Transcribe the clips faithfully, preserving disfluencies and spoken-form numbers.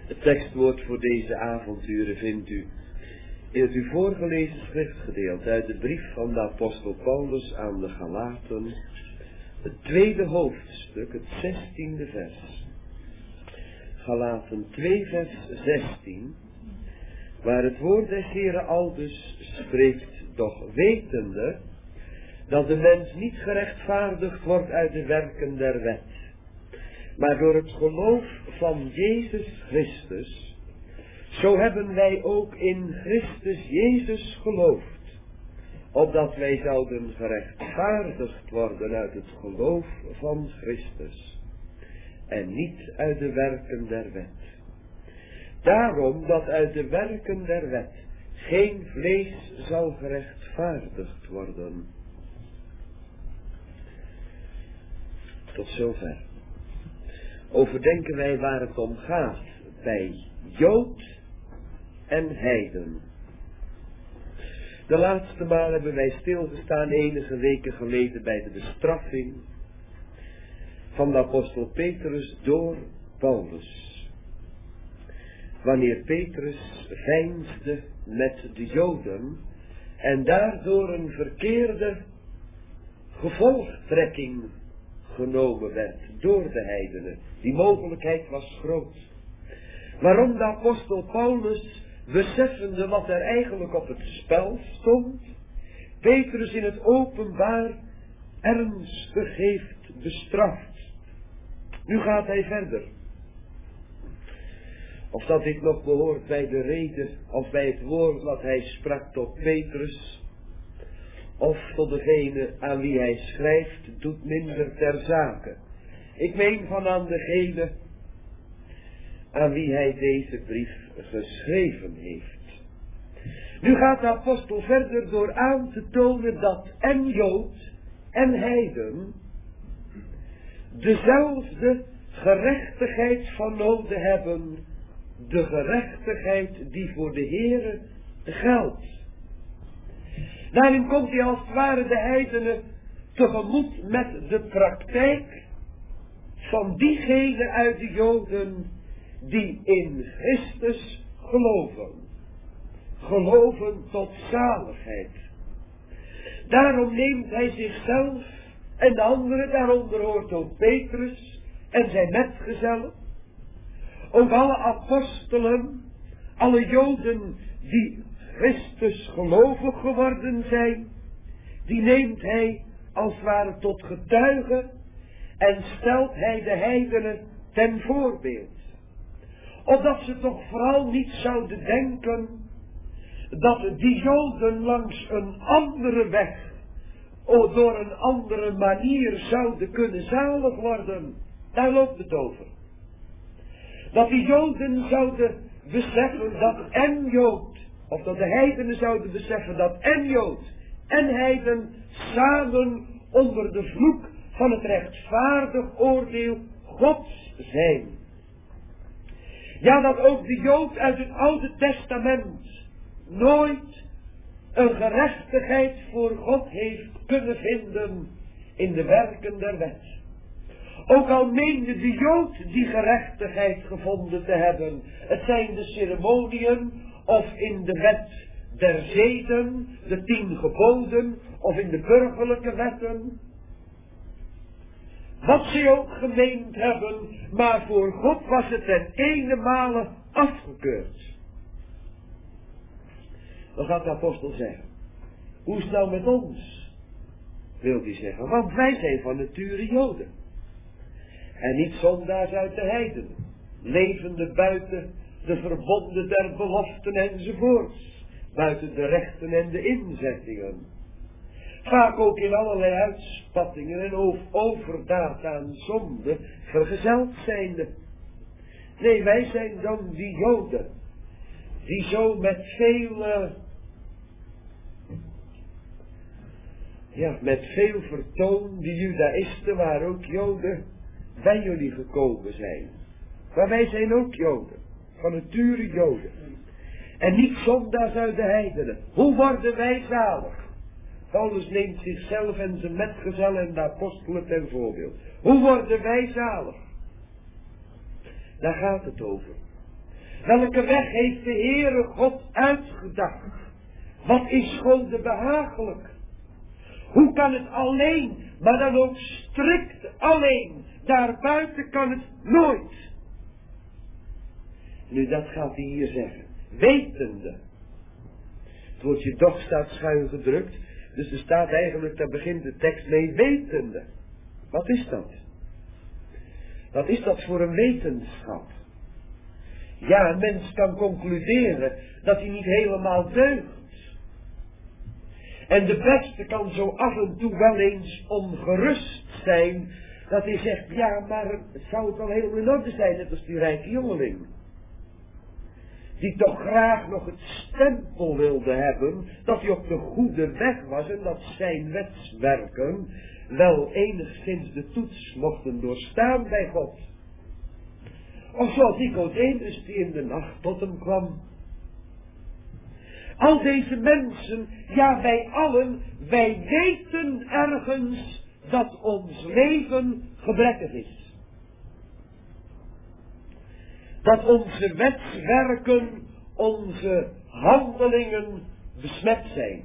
Het tekstwoord voor deze avonturen vindt u in het u voorgelezen schriftgedeelte uit de brief van de apostel Paulus aan de Galaten, het tweede hoofdstuk, het zestiende vers. Galaten twee vers zestien, waar het woord des Heren aldus spreekt, doch wetende dat de mens niet gerechtvaardigd wordt uit de werken der wet, maar door het geloof van Jezus Christus, zo hebben wij ook in Christus Jezus geloofd, opdat wij zouden gerechtvaardigd worden uit het geloof van Christus, en niet uit de werken der wet. Daarom dat uit de werken der wet geen vlees zal gerechtvaardigd worden. Tot zover. Overdenken wij waar het om gaat bij Jood en heiden. De laatste maal hebben wij stilgestaan enige weken geleden bij de bestraffing van de apostel Petrus door Paulus. Wanneer Petrus veinsde met de Joden en daardoor een verkeerde gevolgtrekking genomen werd door de heidenen. Die mogelijkheid was groot. Waarom de apostel Paulus, beseffende wat er eigenlijk op het spel stond, Petrus in het openbaar ernstig heeft bestraft. Nu gaat hij verder. Of dat dit nog behoort bij de reden, of bij het woord wat hij sprak tot Petrus, of tot degene aan wie hij schrijft, doet minder ter zake. Ik meen van aan degene aan wie hij deze brief geschreven heeft. Nu gaat de apostel verder door aan te tonen dat en Jood en heiden dezelfde gerechtigheid van nodig hebben, de gerechtigheid die voor de Heere geldt. Daarin komt hij als het ware de heidenen tegemoet met de praktijk van diegenen uit de Joden die in Christus geloven. Geloven tot zaligheid. Daarom neemt hij zichzelf en de anderen, daaronder hoort ook Petrus en zijn metgezellen, ook alle apostelen, alle Joden die Christus gelovig geworden zijn, die neemt hij als het ware tot getuige en stelt hij de heidenen ten voorbeeld. Opdat ze toch vooral niet zouden denken dat die Joden langs een andere weg, of door een andere manier zouden kunnen zalig worden. Daar loopt het over. Dat die Joden zouden beseffen dat en Jood, of dat de heidenen zouden beseffen dat en Jood en heiden samen onder de vloek van het rechtvaardig oordeel Gods zijn. Ja, dat ook de Jood uit het Oude Testament nooit een gerechtigheid voor God heeft kunnen vinden in de werken der wet. Ook al meende de Jood die gerechtigheid gevonden te hebben, het zijn de ceremoniën of in de wet der zeden, de tien geboden of in de burgerlijke wetten. Wat ze ook gemeend hebben, maar voor God was het ten ene male afgekeurd. Dan gaat de apostel zeggen, hoe is het nou met ons? Wil hij zeggen, want wij zijn van nature Joden. En niet zondaars uit de heidenen, levende buiten de verbonden der beloften enzovoorts, buiten de rechten en de inzettingen. Vaak ook in allerlei uitspattingen en overdaad aan zonde vergezeld zijnde. Nee, wij zijn dan die Joden, die zo met veel, uh, ja, met veel vertoon, die Judaïsten waren ook Joden, bij jullie gekomen zijn. Maar wij zijn ook Joden, van nature Joden. En niet zondaars uit de heidenen. Hoe worden wij zalig? Paulus neemt zichzelf en zijn metgezellen en de apostelen ten voorbeeld. Hoe worden wij zalig? Daar gaat het over. Welke weg heeft de Heere God uitgedacht? Wat is God behagelijk? Hoe kan het alleen, maar dan ook strikt alleen? Daarbuiten kan het nooit. Nu, dat gaat hij hier zeggen. Wetende. Het woordje doch staat schuin gedrukt. Dus er staat eigenlijk, daar begint de tekst mee, wetende. Wat is dat? Wat is dat voor een wetenschap? Ja, een mens kan concluderen dat hij niet helemaal deugt. En de beste kan zo af en toe wel eens ongerust zijn, dat hij zegt, ja, maar het zou het wel helemaal in orde zijn, net als die rijke jongeling. Die toch graag nog het stempel wilde hebben, dat hij op de goede weg was en dat zijn wetswerken wel enigszins de toets mochten doorstaan bij God. Of zoals Nicodemus die in de nacht tot hem kwam. Al deze mensen, ja wij allen, wij weten ergens dat ons leven gebrekkig is. Dat onze wetswerken, onze handelingen besmet zijn.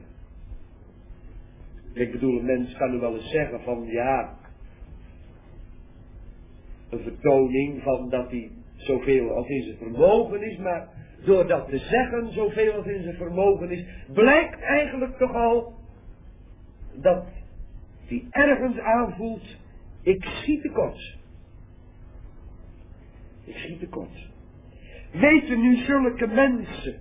Ik bedoel, een mens kan nu wel eens zeggen van ja, een vertoning van dat hij zoveel als in zijn vermogen is, maar door dat te zeggen, zoveel als in zijn vermogen is, blijkt eigenlijk toch al dat hij ergens aanvoelt, ik schiet tekort. Ik schiet tekort. Weten nu zulke mensen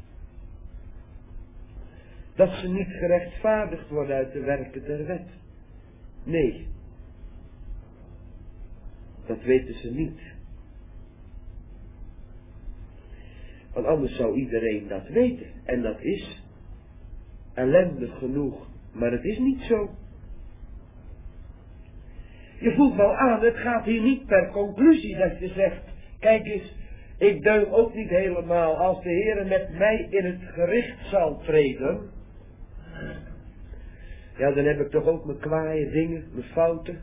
dat ze niet gerechtvaardigd worden uit de werken der wet? Nee. Dat weten ze niet. Want anders zou iedereen dat weten. En dat is ellendig genoeg. Maar het is niet zo. Je voelt wel aan, het gaat hier niet per conclusie dat je zegt, kijk eens, ik deug ook niet helemaal. Als de Heere met mij in het gericht zal treden, ja, dan heb ik toch ook mijn kwaaie dingen, mijn fouten.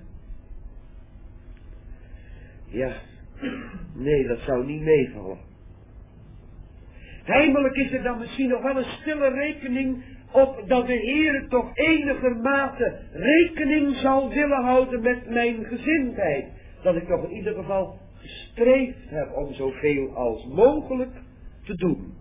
Ja, nee, dat zou niet meevallen. Heimelijk is er dan misschien nog wel een stille rekening op dat de Heere toch enigermate rekening zal willen houden met mijn gezindheid. Dat ik toch in ieder geval gestreefd heb om zoveel als mogelijk te doen.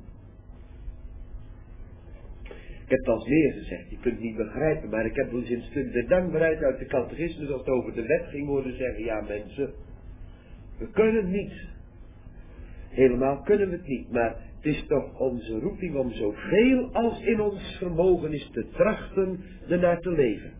Ik heb het al meer gezegd, je kunt het niet begrijpen, maar ik heb dus in stuk de dankbaarheid uit de catechismus, als het over de wet ging worden, zeggen, ja mensen, we kunnen het niet. Helemaal kunnen we het niet, maar het is toch onze roeping om zoveel als in ons vermogen is te trachten ernaar te leven.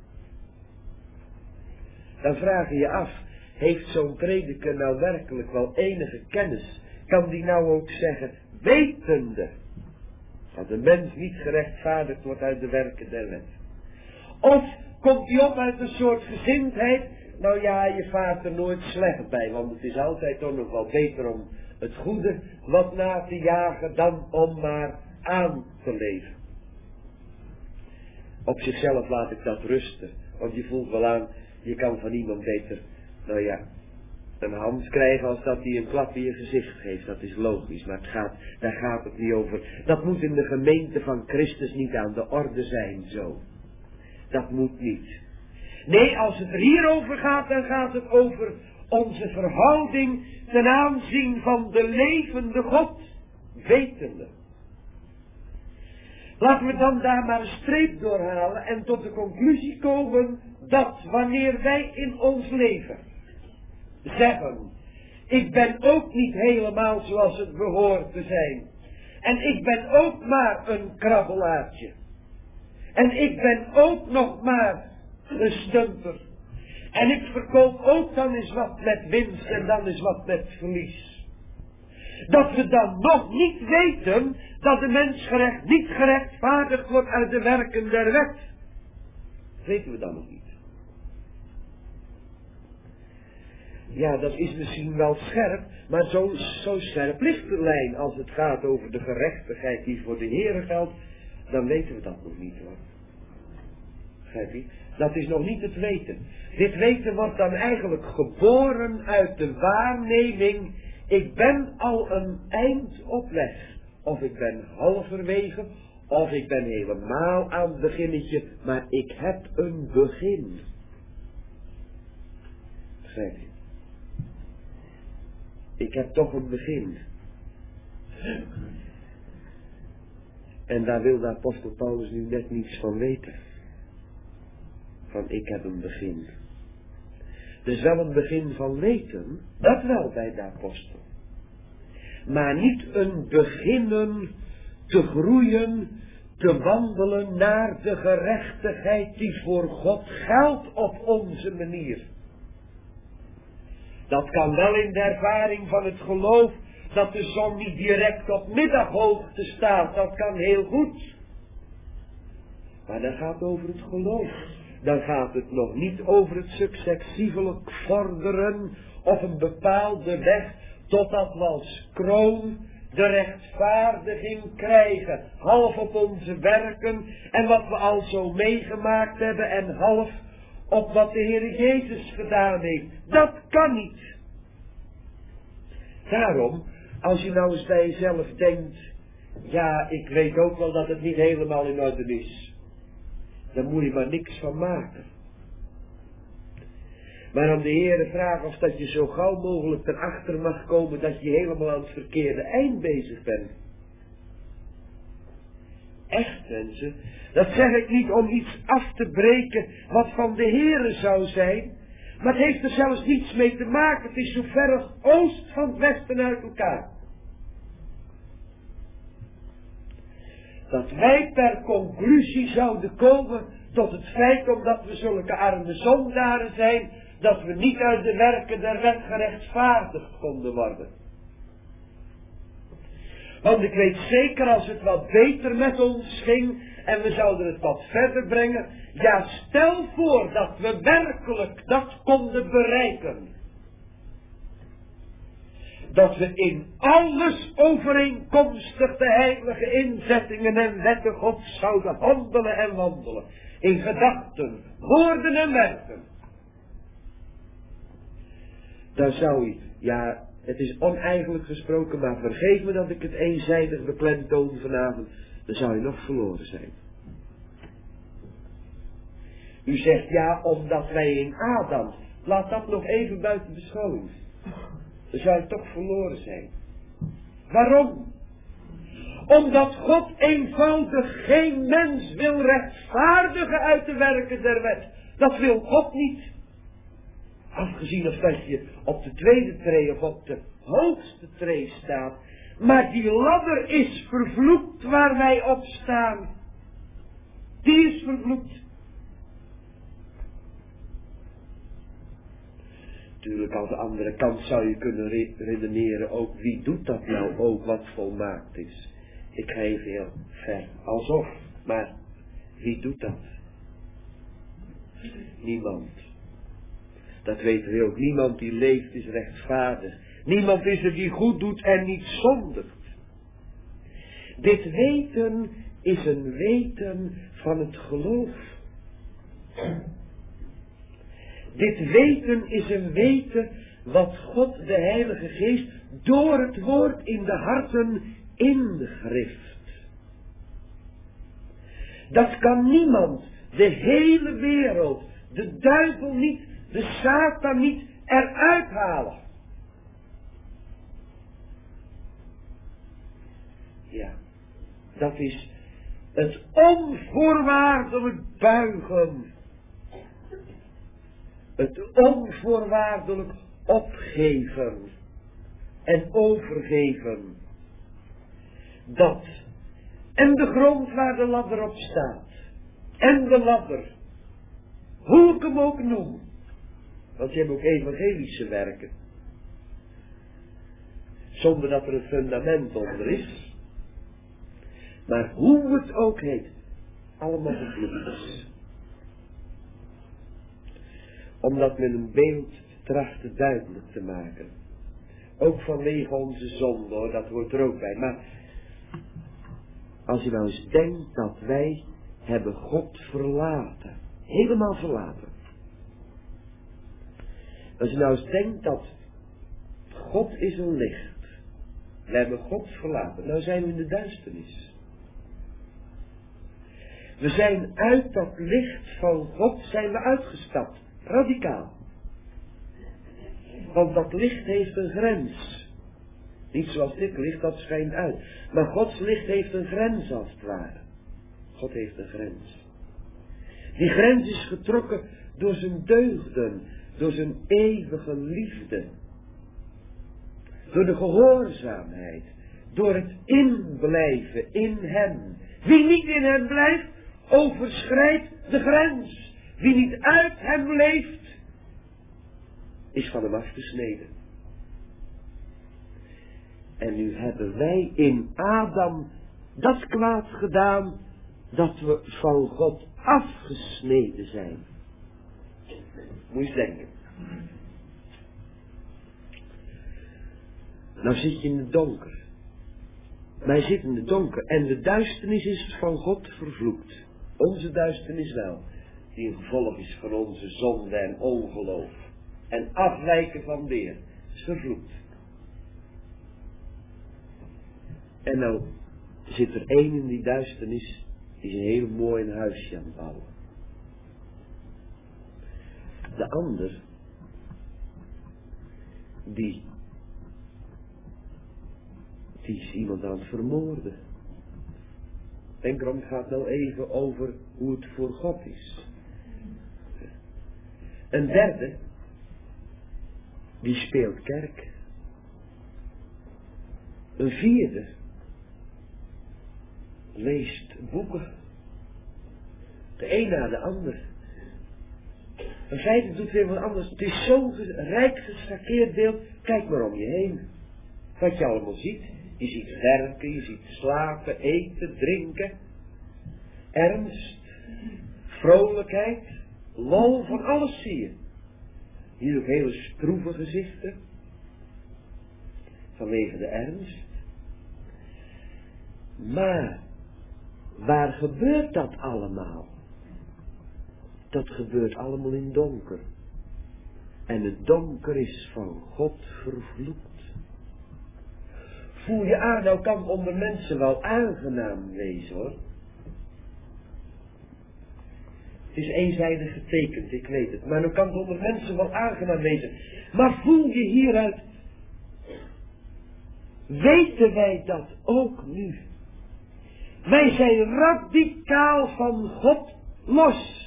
Dan vraag je je af, heeft zo'n prediker nou werkelijk wel enige kennis? Kan die nou ook zeggen, wetende dat de mens niet gerechtvaardigd wordt uit de werken der wet? Of komt hij op uit een soort gezindheid, nou ja, je vaart er nooit slecht bij, want het is altijd toch nog wel beter om het goede wat na te jagen dan om maar aan te leven. Op zichzelf laat ik dat rusten, want je voelt wel aan, je kan van iemand beter, nou ja, een hand krijgen als dat hij een klap in je gezicht geeft. Dat is logisch, maar het gaat, daar gaat het niet over. Dat moet in de gemeente van Christus niet aan de orde zijn, zo. Dat moet niet. Nee, als het er hierover gaat, dan gaat het over onze verhouding ten aanzien van de levende God, wetende. Laten we dan daar maar een streep doorhalen en tot de conclusie komen dat wanneer wij in ons leven zeggen, ik ben ook niet helemaal zoals het behoort te zijn. En ik ben ook maar een krabbelaartje. En ik ben ook nog maar een stumper. En ik verkoop ook dan eens wat met winst en dan eens wat met verlies. Dat we dan nog niet weten dat de mens gerecht, niet gerechtvaardigd wordt uit de werken der wet. Dat weten we dan nog niet. Ja, dat is misschien wel scherp, maar zo, zo scherp ligt de lijn als het gaat over de gerechtigheid die voor de Heere geldt, dan weten we dat nog niet hoor. Begrijp je? Dat is nog niet het weten. Dit weten wordt dan eigenlijk geboren uit de waarneming, Ik ben al een eind op weg. Of ik ben halverwege, of ik ben helemaal aan het beginnetje, maar ik heb een begin. Begrijp je? Ik heb toch een begin. En daar wil de apostel Paulus nu net niets van weten. Van ik heb een begin. Dus wel een begin van weten, dat wel bij de apostel. Maar niet een beginnen te groeien, te wandelen naar de gerechtigheid die voor God geldt op onze manier. Dat kan wel in de ervaring van het geloof, dat de zon niet direct op middaghoogte staat, dat kan heel goed. Maar dat gaat over het geloof. Dan gaat het nog niet over het successievelijk vorderen of een bepaalde weg totdat we als kroon de rechtvaardiging krijgen. Half op onze werken en wat we al zo meegemaakt hebben en half op wat de Heer Jezus gedaan heeft. Dat kan niet. Daarom, als je nou eens bij jezelf denkt, ja, ik weet ook wel dat het niet helemaal in orde is. Dan moet je maar niks van maken. Maar aan de Heere vragen of dat je zo gauw mogelijk erachter mag komen dat je helemaal aan het verkeerde eind bezig bent. Echt mensen, dat zeg ik niet om iets af te breken wat van de Heere zou zijn, maar het heeft er zelfs niets mee te maken. Het is zo ver als oost van het westen uit elkaar. Dat wij per conclusie zouden komen tot het feit, omdat we zulke arme zondaren zijn, dat we niet uit de werken der wet gerechtvaardigd konden worden. Want ik weet zeker, als het wat beter met ons ging en we zouden het wat verder brengen, ja, stel voor dat we werkelijk dat konden bereiken. Dat we in alles overeenkomstig de heilige inzettingen en wetten Gods zouden handelen en wandelen. In gedachten, woorden en werken. Dan zou je, ja, het is oneigenlijk gesproken, maar vergeef me dat ik het eenzijdig beklemtoon vanavond, dan zou je nog verloren zijn. U zegt ja, omdat wij in Adam, laat dat nog even buiten beschouwing. Dan zou je toch verloren zijn. Waarom? Omdat God eenvoudig geen mens wil rechtvaardigen uit de werken der wet. Dat wil God niet. Afgezien of dat je op de tweede tree of op de hoogste tree staat. Maar die ladder is vervloekt waar wij op staan. Die is vervloekt. Natuurlijk, aan de andere kant zou je kunnen re redeneren ook, wie doet dat nou ook wat volmaakt is? Ik ga even heel ver, alsof, maar wie doet dat? Niemand. Dat weten we ook, niemand die leeft is rechtvaardig. Niemand is er die goed doet en niet zondigt. Dit weten is een weten van het geloof. Dit weten is een weten wat God de Heilige Geest door het woord in de harten ingrift. Dat kan niemand, de hele wereld, de duivel niet, de Satan niet eruit halen. Ja, dat is het onvoorwaardelijk buigen. Het onvoorwaardelijk opgeven en overgeven. Dat. En de grond waar de ladder op staat. En de ladder. Hoe ik hem ook noem. Want je hebt ook evangelische werken. Zonder dat er een fundament onder is. Maar hoe het ook heet. Allemaal gevloekt is. Omdat men een beeld trachtte duidelijk te maken. Ook vanwege onze zonde, hoor, dat hoort er ook bij. Maar als je nou eens denkt dat wij hebben God verlaten. Helemaal verlaten. Als je nou eens denkt dat God is een licht. We hebben God verlaten. Nou zijn we in de duisternis. We zijn uit dat licht van God zijn we uitgestapt. Radicaal. Want dat licht heeft een grens. Niet zoals dit licht, dat schijnt uit. Maar Gods licht heeft een grens als het ware. God heeft een grens. Die grens is getrokken door zijn deugden. Door zijn eeuwige liefde. Door de gehoorzaamheid. Door het inblijven in hem. Wie niet in hem blijft, overschrijdt de grens. Wie niet uit hem leeft, is van hem afgesneden. En nu hebben wij in Adam dat kwaad gedaan, dat we van God afgesneden zijn. Moet je eens denken. Nou zit je in het donker. Wij zitten in het donker en de duisternis is van God vervloekt. Onze duisternis wel, die een gevolg is van onze zonde en ongeloof. En afwijken van de Heer, is vervloekt. En nou zit er één in die duisternis, die is een heel mooi huisje aan het bouwen. De ander, die, die is iemand aan het vermoorden. Denk erom, het gaat nou even over hoe het voor God is. Een derde, die speelt kerk. Een vierde, leest boeken. De een na de ander. Een vijfde doet weer wat anders. Het is zo'n rijk geschakeerd beeld. Kijk maar om je heen. Wat je allemaal ziet. Je ziet werken, je ziet slapen, eten, drinken. Ernst, vrolijkheid, lol, van alles zie je. Hier ook hele stroeve gezichten. Vanwege de ernst. Maar, waar gebeurt dat allemaal? Dat gebeurt allemaal in donker. En het donker is van God vervloekt. Voel je aan, nou kan onder mensen wel aangenaam wezen hoor. Het is eenzijdig getekend, ik weet het. Maar nou kan het onder mensen wel aangenaam wezen. Maar voel je hieruit, weten wij dat ook nu? Wij zijn radicaal van God los.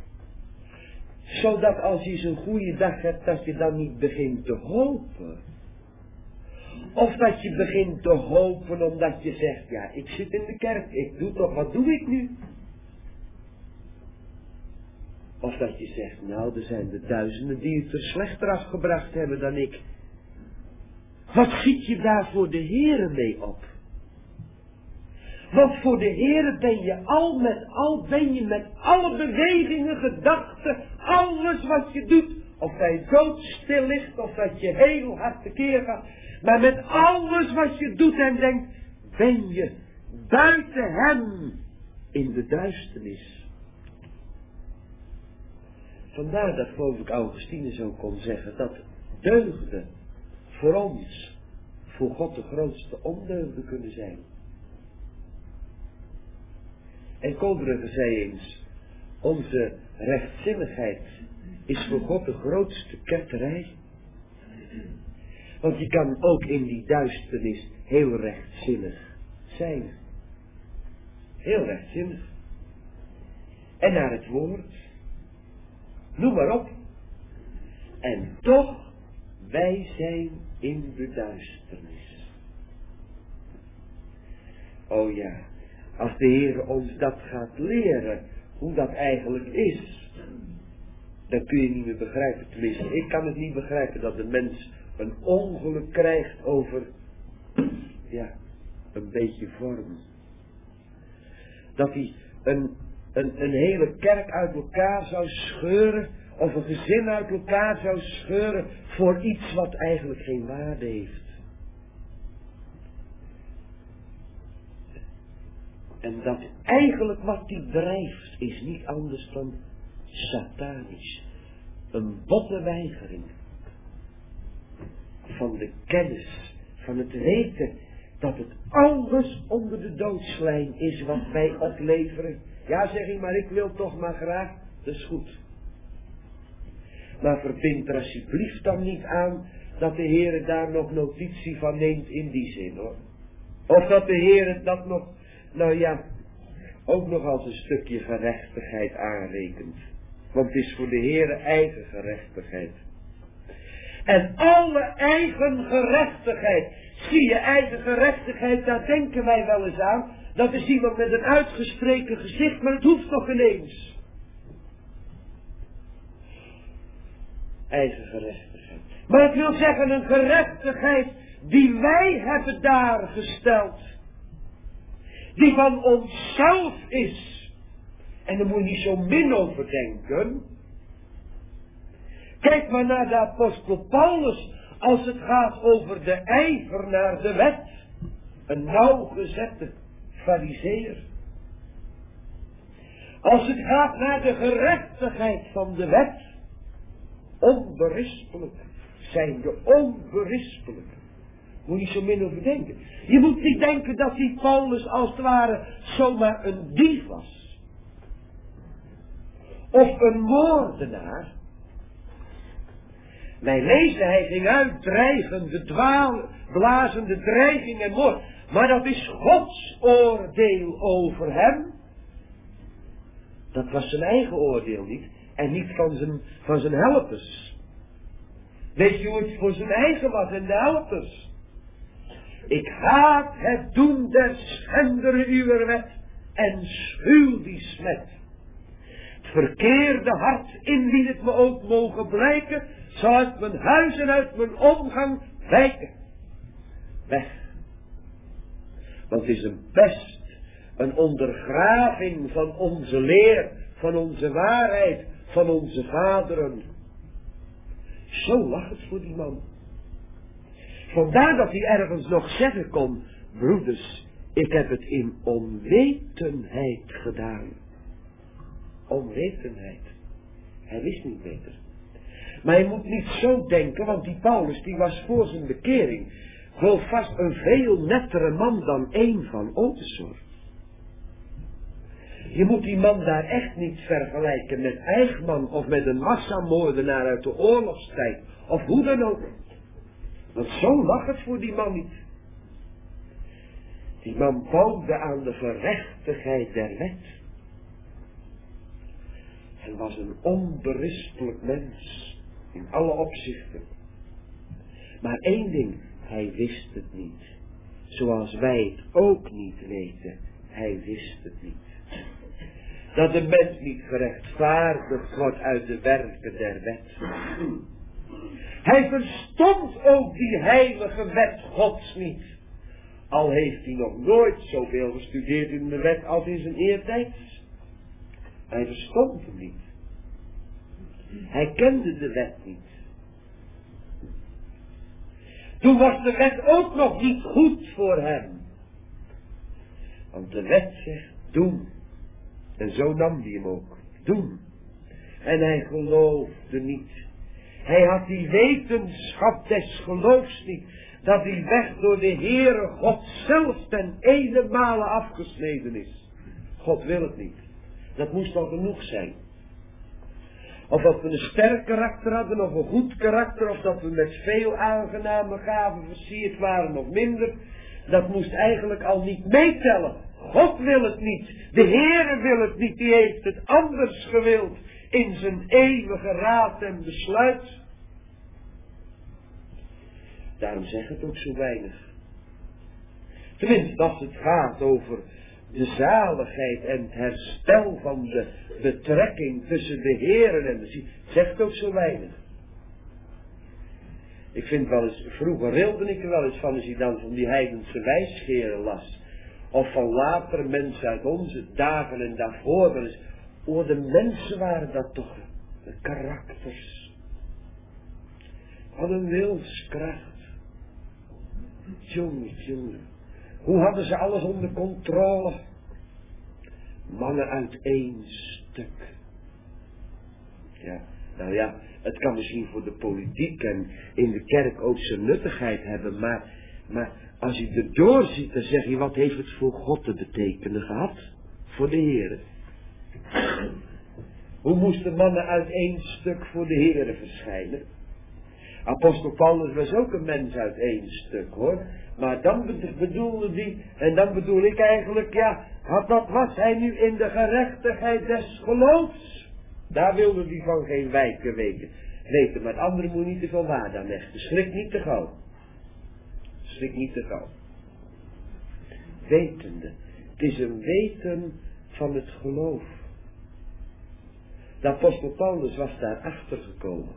Zodat als je zo'n goede dag hebt, dat je dan niet begint te hopen. Of dat je begint te hopen omdat je zegt, ja, ik zit in de kerk, ik doe toch, wat doe ik nu? Of dat je zegt, nou, er zijn er duizenden die het er slechter afgebracht hebben dan ik. Wat schiet je daar voor de Heere mee op? Want voor de Heere ben je al met al, ben je met alle bewegingen, gedachten, alles wat je doet, of dat je doodstil ligt, of dat je heel hard tekeer gaat, maar met alles wat je doet en denkt, ben je buiten hem in de duisternis. Vandaar dat, geloof ik, Augustinus ook kon zeggen, dat deugden voor ons, voor God de grootste ondeugden kunnen zijn. En Kolbrugge zei eens, onze rechtzinnigheid is voor God de grootste ketterij. Want je kan ook in die duisternis heel rechtzinnig zijn. Heel rechtzinnig. En naar het woord. Noem maar op. En toch, wij zijn in de duisternis. Oh ja, als de Heer ons dat gaat leren, hoe dat eigenlijk is, dan kun je niet meer begrijpen. Tenminste, ik kan het niet begrijpen dat de mens een ongeluk krijgt over, ja, een beetje vorm. Dat hij een, een, een hele kerk uit elkaar zou scheuren, of een gezin uit elkaar zou scheuren, voor iets wat eigenlijk geen waarde heeft. En dat eigenlijk wat hij drijft, is niet anders dan satanisch. Een botte weigering. van de kennis, van het weten dat het alles onder de doodslijn is wat wij opleveren. Ja, zeg ik, maar ik wil toch maar graag, dat is goed. Maar verbind er alsjeblieft dan niet aan dat de Heer daar nog notitie van neemt in die zin, hoor. Of dat de Heer dat nog, nou ja, ook nog als een stukje gerechtigheid aanrekent. Want het is voor de Heer eigen gerechtigheid. En alle eigen gerechtigheid, zie je eigen gerechtigheid, daar denken wij wel eens aan. Dat is iemand met een uitgestreken gezicht, maar het hoeft toch ineens. Eigen gerechtigheid. Maar ik wil zeggen, een gerechtigheid die wij hebben daar gesteld. Die van onszelf is. En daar moet je niet zo min over denken. Kijk maar naar de apostel Paulus. Als het gaat over de ijver naar de wet. Een nauwgezette farizeer. Als het gaat naar de gerechtigheid van de wet. Onberispelijk. Zijn de onberispelijk. Moet je niet zo min over denken. Je moet niet denken dat die Paulus als het ware zomaar een dief was. Of een moordenaar. Wij lezen, hij ging uit dreigende, dwaal, blazende dreiging en moord. Maar dat is Gods oordeel over hem. Dat was zijn eigen oordeel niet. En niet van zijn, van zijn helpers. Weet je hoe het voor zijn eigen was en de helpers? Ik haat het doen der schenderen uwer wet en schuw die smet. Het verkeerde hart, indien het me ook mogen blijken, zal uit mijn huis en uit mijn omgang wijken. Weg. Want het is een pest, een ondergraving van onze leer, van onze waarheid, van onze vaderen. Zo lag het voor die man. Vandaar dat hij ergens nog zeggen kon, broeders, ik heb het in onwetenheid gedaan. Onwetenheid. Hij wist niet beter. Maar je moet niet zo denken, want die Paulus die was voor zijn bekering wel vast een veel nettere man dan één van onze soort. Je moet die man daar echt niet vergelijken met Eichmann of met een massamoordenaar uit de oorlogstijd. Of hoe dan ook. Want zo lag het voor die man niet. Die man bouwde aan de gerechtigheid der wet. Hij was een onberispelijk mens. In alle opzichten. Maar één ding. Hij wist het niet. Zoals wij het ook niet weten. Hij wist het niet. Dat de mens niet gerechtvaardigd wordt uit de werken der wet. Hij verstond ook die heilige wet Gods niet. Al heeft hij nog nooit zoveel gestudeerd in de wet als in zijn eertijd. Hij verstond hem niet. Hij kende de wet niet. Toen was de wet ook nog niet goed voor hem. Want de wet zegt doen. En zo nam hij hem ook. Doen. En hij geloofde niet. Hij had die wetenschap des geloofs niet. Dat die weg door de Heere God zelf ten ene male afgesneden is. God wil het niet. Dat moest al genoeg zijn. Of dat we een sterk karakter hadden of een goed karakter. Of dat we met veel aangename gaven versierd waren of minder. Dat moest eigenlijk al niet meetellen. God wil het niet. De Heere wil het niet. Die heeft het anders gewild. In zijn eeuwige raad en besluit. Daarom zegt het ook zo weinig. Tenminste als het gaat over de zaligheid en het herstel van de betrekking tussen de Heeren en de ziel. Zegt ook zo weinig. Ik vind wel eens, vroeger rilde ik er wel eens van als je dan van die heidense wijsgeren las. Of van latere mensen uit onze dagen en daarvoor wel eens. Oh, de mensen waren dat toch, de karakters. Wat een wilskracht. Jongen, jongen. Hoe hadden ze alles onder controle? Mannen uit één stuk. Ja, Nou ja, het kan misschien voor de politiek en in de kerk ook zijn nuttigheid hebben, maar, maar als je erdoor ziet, dan zeg je, wat heeft het voor God te betekenen gehad? Voor de Heere. Hoe moesten mannen uit één stuk voor de Heere verschijnen? Apostel Paulus was ook een mens uit één stuk, hoor. Maar dan bedoelde die, en dan bedoel ik eigenlijk, ja, had dat was hij nu in de gerechtigheid des geloofs. Daar wilde hij van geen wijken weten. weten. Maar het andere moet niet te veel waarde aan hechten. Schrik niet te gauw. Schrik niet te gauw. Wetende. Het is een weten van het geloof. De apostel Paulus was daar achter gekomen.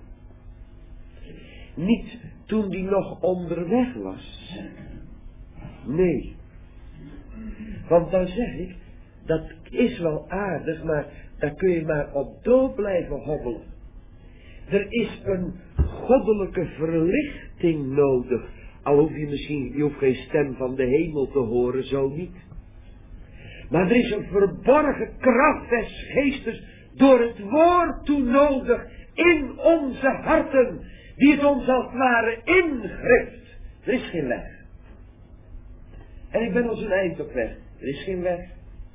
Niet toen die nog onderweg was. Nee. Want dan zeg ik, dat is wel aardig, maar daar kun je maar op door blijven hobbelen. Er is een goddelijke verlichting nodig. Al hoef je misschien, je hoeft geen stem van de hemel te horen, zo niet. Maar er is een verborgen kracht des geestes door het woord toe nodig in onze harten, die het ons als het ware ingript. Er is geen weg. En ik ben al zo'n eind op weg. Er is geen weg.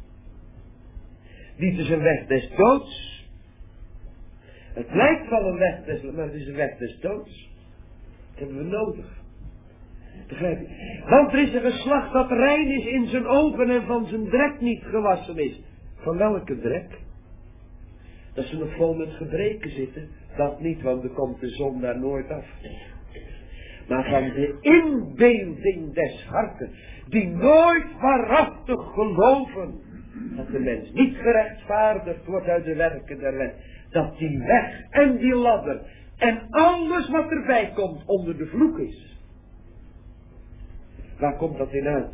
Dit is een weg des doods. Het lijkt wel een weg des, maar het is een weg des doods. Dat hebben we nodig. Begrijp je? Want er is een geslacht dat rein is in zijn ogen en van zijn drek niet gewassen is. Van welke drek? Dat ze nog vol met gebreken zitten. Dat niet, want er komt de zon daar nooit af. Maar van de inbeelding des harten. Die nooit waarachtig geloven. Dat de mens niet gerechtvaardigd wordt uit de werken der wet. Dat die weg en die ladder en alles wat erbij komt onder de vloek is. Waar komt dat in uit?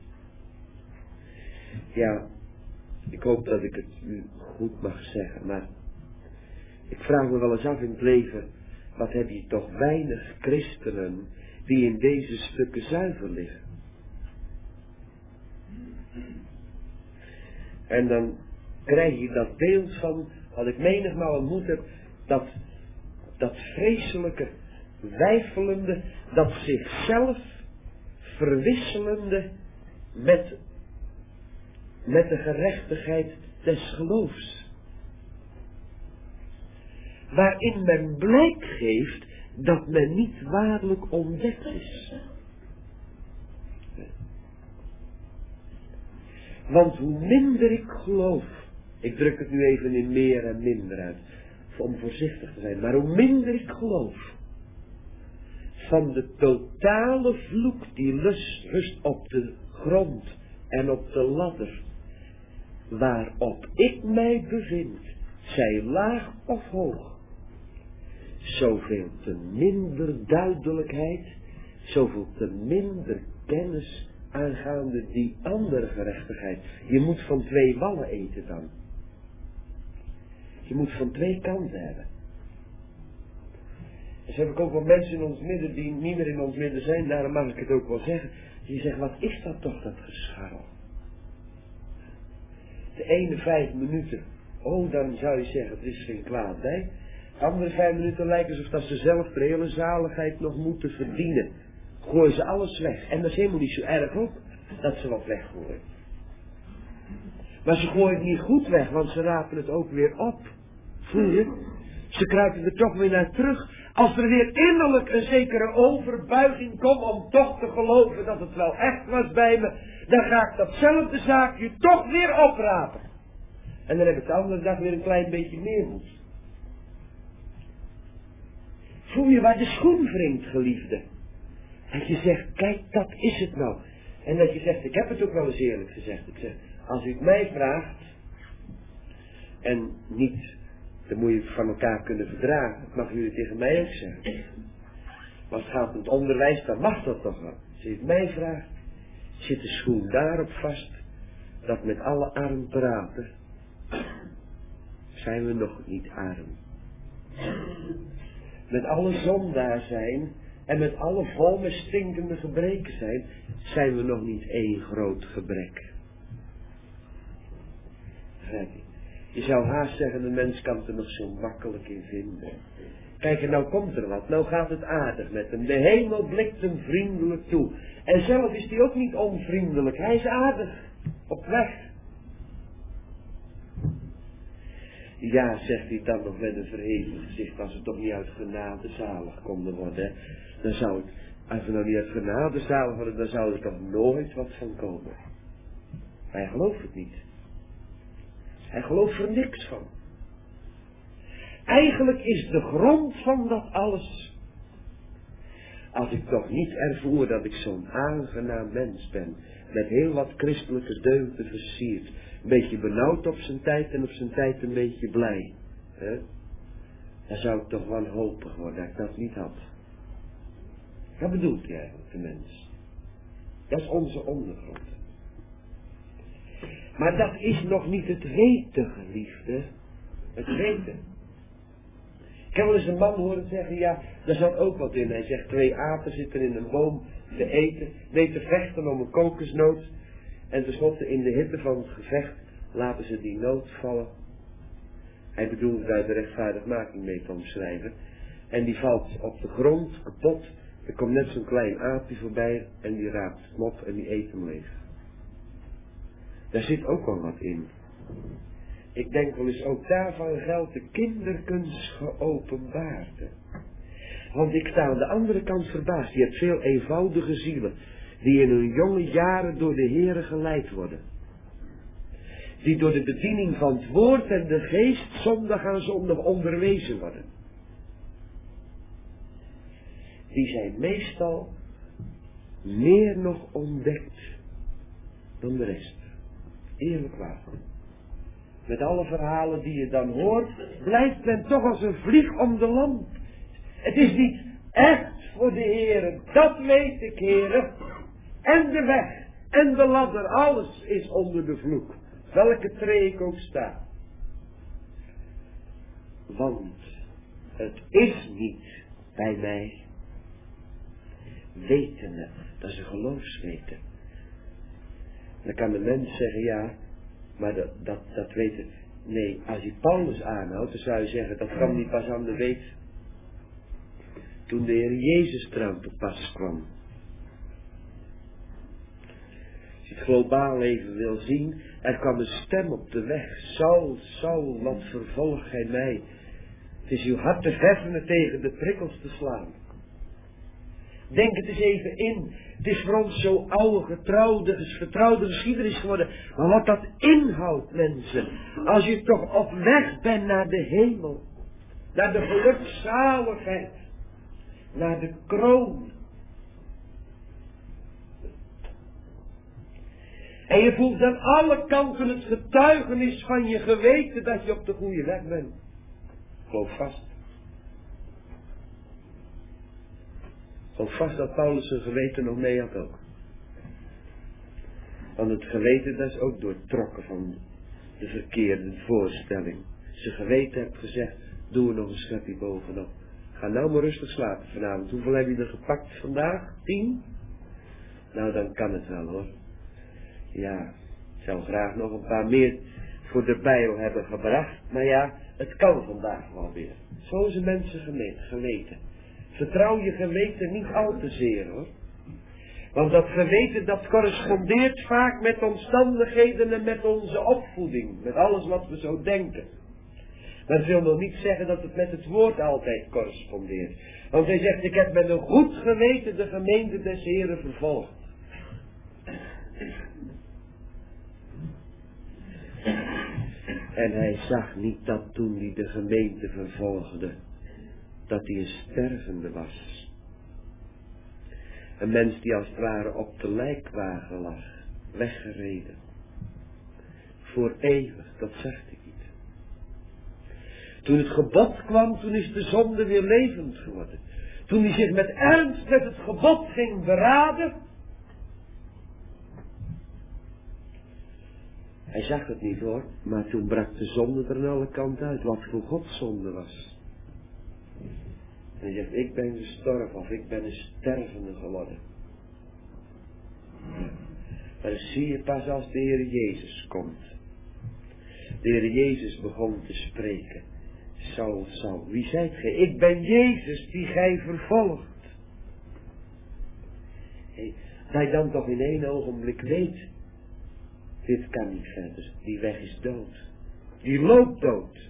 Ja, ik hoop dat ik het u goed mag zeggen, maar ik vraag me wel eens af in het leven, wat heb je toch weinig christenen die in deze stukken zuiver liggen. En dan krijg je dat beeld van, wat ik menigmaal ontmoet heb, dat, dat vreselijke, weifelende, dat zichzelf verwisselende met, met de gerechtigheid des geloofs. Waarin men blijk geeft dat men niet waarlijk ontdekt is. Want hoe minder ik geloof, ik druk het nu even in meer en minder uit, om voorzichtig te zijn, maar hoe minder ik geloof, van de totale vloek die lust, rust op de grond en op de ladder, waarop ik mij bevind, zij laag of hoog, zoveel te minder duidelijkheid, zoveel te minder kennis aangaande die andere gerechtigheid. Je moet van twee wallen eten dan. Je moet van twee kanten hebben. Dus heb ik ook wel mensen in ons midden die niet meer in ons midden zijn, daarom mag ik het ook wel zeggen. Die zeggen, wat is dat toch, dat gescharrel? De ene vijf minuten, oh dan zou je zeggen, er is geen kwaad bij. De andere vijf minuten lijken alsof dat ze zelf de hele zaligheid nog moeten verdienen. Gooien ze alles weg. En dat is helemaal niet zo erg ook, dat ze wat weggooien. Maar ze gooien het niet goed weg, want ze rapen het ook weer op. Voel je? Ze kruipen er toch weer naar terug. Als er weer innerlijk een zekere overbuiging komt om toch te geloven dat het wel echt was bij me, dan ga ik datzelfde zaakje toch weer oprapen. En dan heb ik de andere dag weer een klein beetje meer moed. Voel je waar de schoen wringt, geliefde? Dat je zegt, kijk, dat is het nou. En dat je zegt, ik heb het ook wel eens eerlijk gezegd. Ik zeg, als u het mij vraagt, en niet, dan moet je het van elkaar kunnen verdragen. Dat mag jullie tegen mij ook zeggen. Maar als het gaat om het onderwijs, dan mag dat toch wel. Als je het mij vraagt, zit de schoen daarop vast, dat met alle arm praten, zijn we nog niet arm. Met alle zondaar zijn, en met alle vol met stinkende gebreken zijn, zijn we nog niet één groot gebrek. Begrijp je? Je zou haast zeggen, de mens kan het er nog zo makkelijk in vinden. Kijk, en nou komt er wat, nou gaat het aardig met hem. De hemel blikt hem vriendelijk toe. En zelf is hij ook niet onvriendelijk, hij is aardig, op weg. Ja, zegt hij dan nog met een verheven gezicht, als we toch niet uit genade zalig konden worden, dan zou het, als we nou niet uit genade zalig worden, dan zou er toch nooit wat van komen. Maar hij gelooft het niet. Hij gelooft er niks van. Eigenlijk is de grond van dat alles, als ik toch niet ervoer dat ik zo'n aangenaam mens ben, met heel wat christelijke deugden versierd, een beetje benauwd op zijn tijd en op zijn tijd een beetje blij, hè? Dan zou ik toch wanhopig worden dat ik dat niet had. Wat bedoelt hij eigenlijk, de mens? Dat is onze ondergrond. Maar dat is nog niet het weten, geliefde. Het weten. Ik heb wel eens een man horen zeggen, ja, daar zat ook wat in. Hij zegt, twee apen zitten in een boom te eten, nee, te vechten om een kokosnoot. En tenslotte in de hitte van het gevecht laten ze die noot vallen. Hij bedoelde daar de rechtvaardigmaking mee te omschrijven. En die valt op de grond, kapot. Er komt net zo'n klein aapje voorbij en die raapt hem op en die eet hem leeg. Daar zit ook wel wat in. Ik denk wel eens ook daarvan geldt de kinderkunst geopenbaarde. Want ik sta aan de andere kant verbaasd. Je hebt veel eenvoudige zielen die in hun jonge jaren door de Heere geleid worden. Die door de bediening van het woord en de geest zondag aan zondag onderwezen worden. Die zijn meestal meer nog ontdekt dan de rest. Eerlijk waar. Met alle verhalen die je dan hoort, blijft men toch als een vlieg om de lamp. Het is niet echt voor de Heere, dat weet ik, Heere. En de weg, en de ladder, alles is onder de vloek. Welke tree ik ook sta. Want het is niet bij mij. Wetende, dat is een geloofsweten. Dan kan de mens zeggen, ja, maar dat, dat, dat weten. Nee, als je Paulus aanhoudt, dan zou je zeggen, dat kwam niet pas aan de weet. Toen de Heer Jezus eraan te pas kwam. Als je het globaal even wil zien, er kwam een stem op de weg. Saul, Saul, wat vervolg gij mij? Het is uw hart te verven tegen de prikkels te slaan. Denk het eens even in. Het is voor ons zo oude, getrouwde, vertrouwde geschiedenis geworden. Maar wat dat inhoudt, mensen. Als je toch op weg bent naar de hemel. Naar de gelukzaligheid. Naar de kroon. En je voelt aan alle kanten het getuigenis van je geweten dat je op de goede weg bent. Geloof vast. Geloof vast dat Paulus zijn geweten nog mee had ook. Want het geweten dat is ook doortrokken van de verkeerde voorstelling. Zijn geweten heeft gezegd, doe er nog een schepje bovenop. Ga nou maar rustig slapen vanavond. Hoeveel heb je er gepakt vandaag? Tien? Nou, dan kan het wel hoor. Ja, ik zou graag nog een paar meer voor de Bijbel hebben gebracht. Maar ja, het kan vandaag wel weer. Zo zijn mensen geweten. Vertrouw je geweten niet al te zeer hoor. Want dat geweten dat correspondeert vaak met omstandigheden en met onze opvoeding. Met alles wat we zo denken. Maar dat wil nog niet zeggen dat het met het woord altijd correspondeert. Want hij zegt, ik heb met een goed geweten de gemeente des Heren vervolgd. En hij zag niet dat toen hij de gemeente vervolgde, dat hij een stervende was. Een mens die als het ware op de lijkwagen lag, weggereden. Voor eeuwig, dat zag hij niet. Toen het gebod kwam, toen is de zonde weer levend geworden. Toen hij zich met ernst met het gebod ging beraden. Hij zag het niet hoor, maar toen brak de zonde er aan alle kanten uit, wat voor Gods zonde was. En hij zegt, ik ben gestorven of ik ben een stervende geworden. Maar dat zie je pas als de Heer Jezus komt. de Heer Jezus begon te spreken. Saul, Saul, wie zijt gij? Ik ben Jezus die gij vervolgt. Hey, dat je dan toch in één ogenblik weet, dit kan niet verder, die weg is dood. Die loopt dood.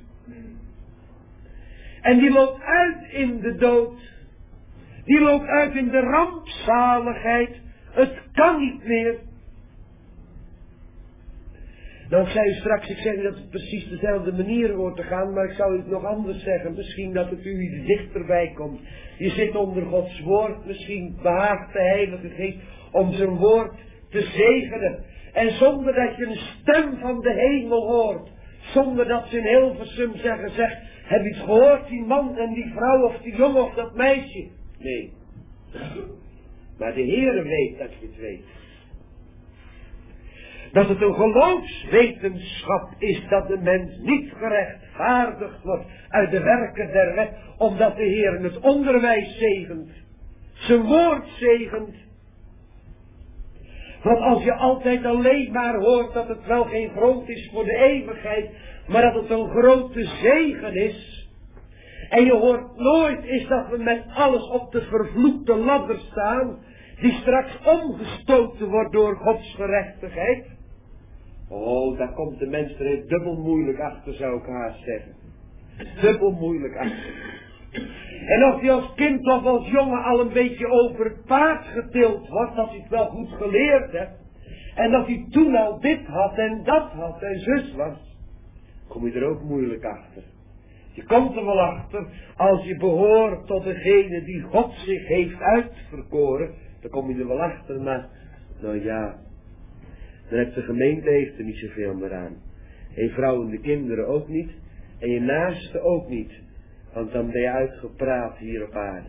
En die loopt uit in de dood. Die loopt uit in de rampzaligheid. Het kan niet meer. Nou, ik zei u straks, ik zeg niet dat het precies dezelfde manier hoort te gaan, maar ik zou het nog anders zeggen. Misschien dat het u iets dichterbij komt. Je zit onder Gods woord, misschien behaagt de Heilige Geest om zijn woord te zegenen. En zonder dat je een stem van de hemel hoort, zonder dat ze in Hilversum zeggen, zegt, heb je het gehoord, die man en die vrouw of die jongen of dat meisje? Nee. Maar de Heere weet dat je het weet. Dat het een geloofswetenschap is dat de mens niet gerechtvaardigd wordt uit de werken der wet, omdat de Heer het onderwijs zegent, zijn woord zegent. Want als je altijd alleen maar hoort dat het wel geen grond is voor de eeuwigheid, maar dat het een grote zegen is, en je hoort nooit is dat we met alles op de vervloekte ladder staan, die straks omgestoten wordt door Gods gerechtigheid. Oh, daar komt de mens er dubbel moeilijk achter, zou ik haast zeggen. Dubbel moeilijk achter. En of je als kind of als jongen al een beetje over het paard getild wordt, dat hij het wel goed geleerd hebt, en dat hij toen al dit had en dat had en zus was, kom je er ook moeilijk achter. Je komt er wel achter, als je behoort tot degene die God zich heeft uitverkoren, dan kom je er wel achter, maar, nou ja, dan heeft de gemeente heeft er niet zoveel meer aan. En je vrouw en de kinderen ook niet, en je naaste ook niet, want dan ben je uitgepraat hier op aarde.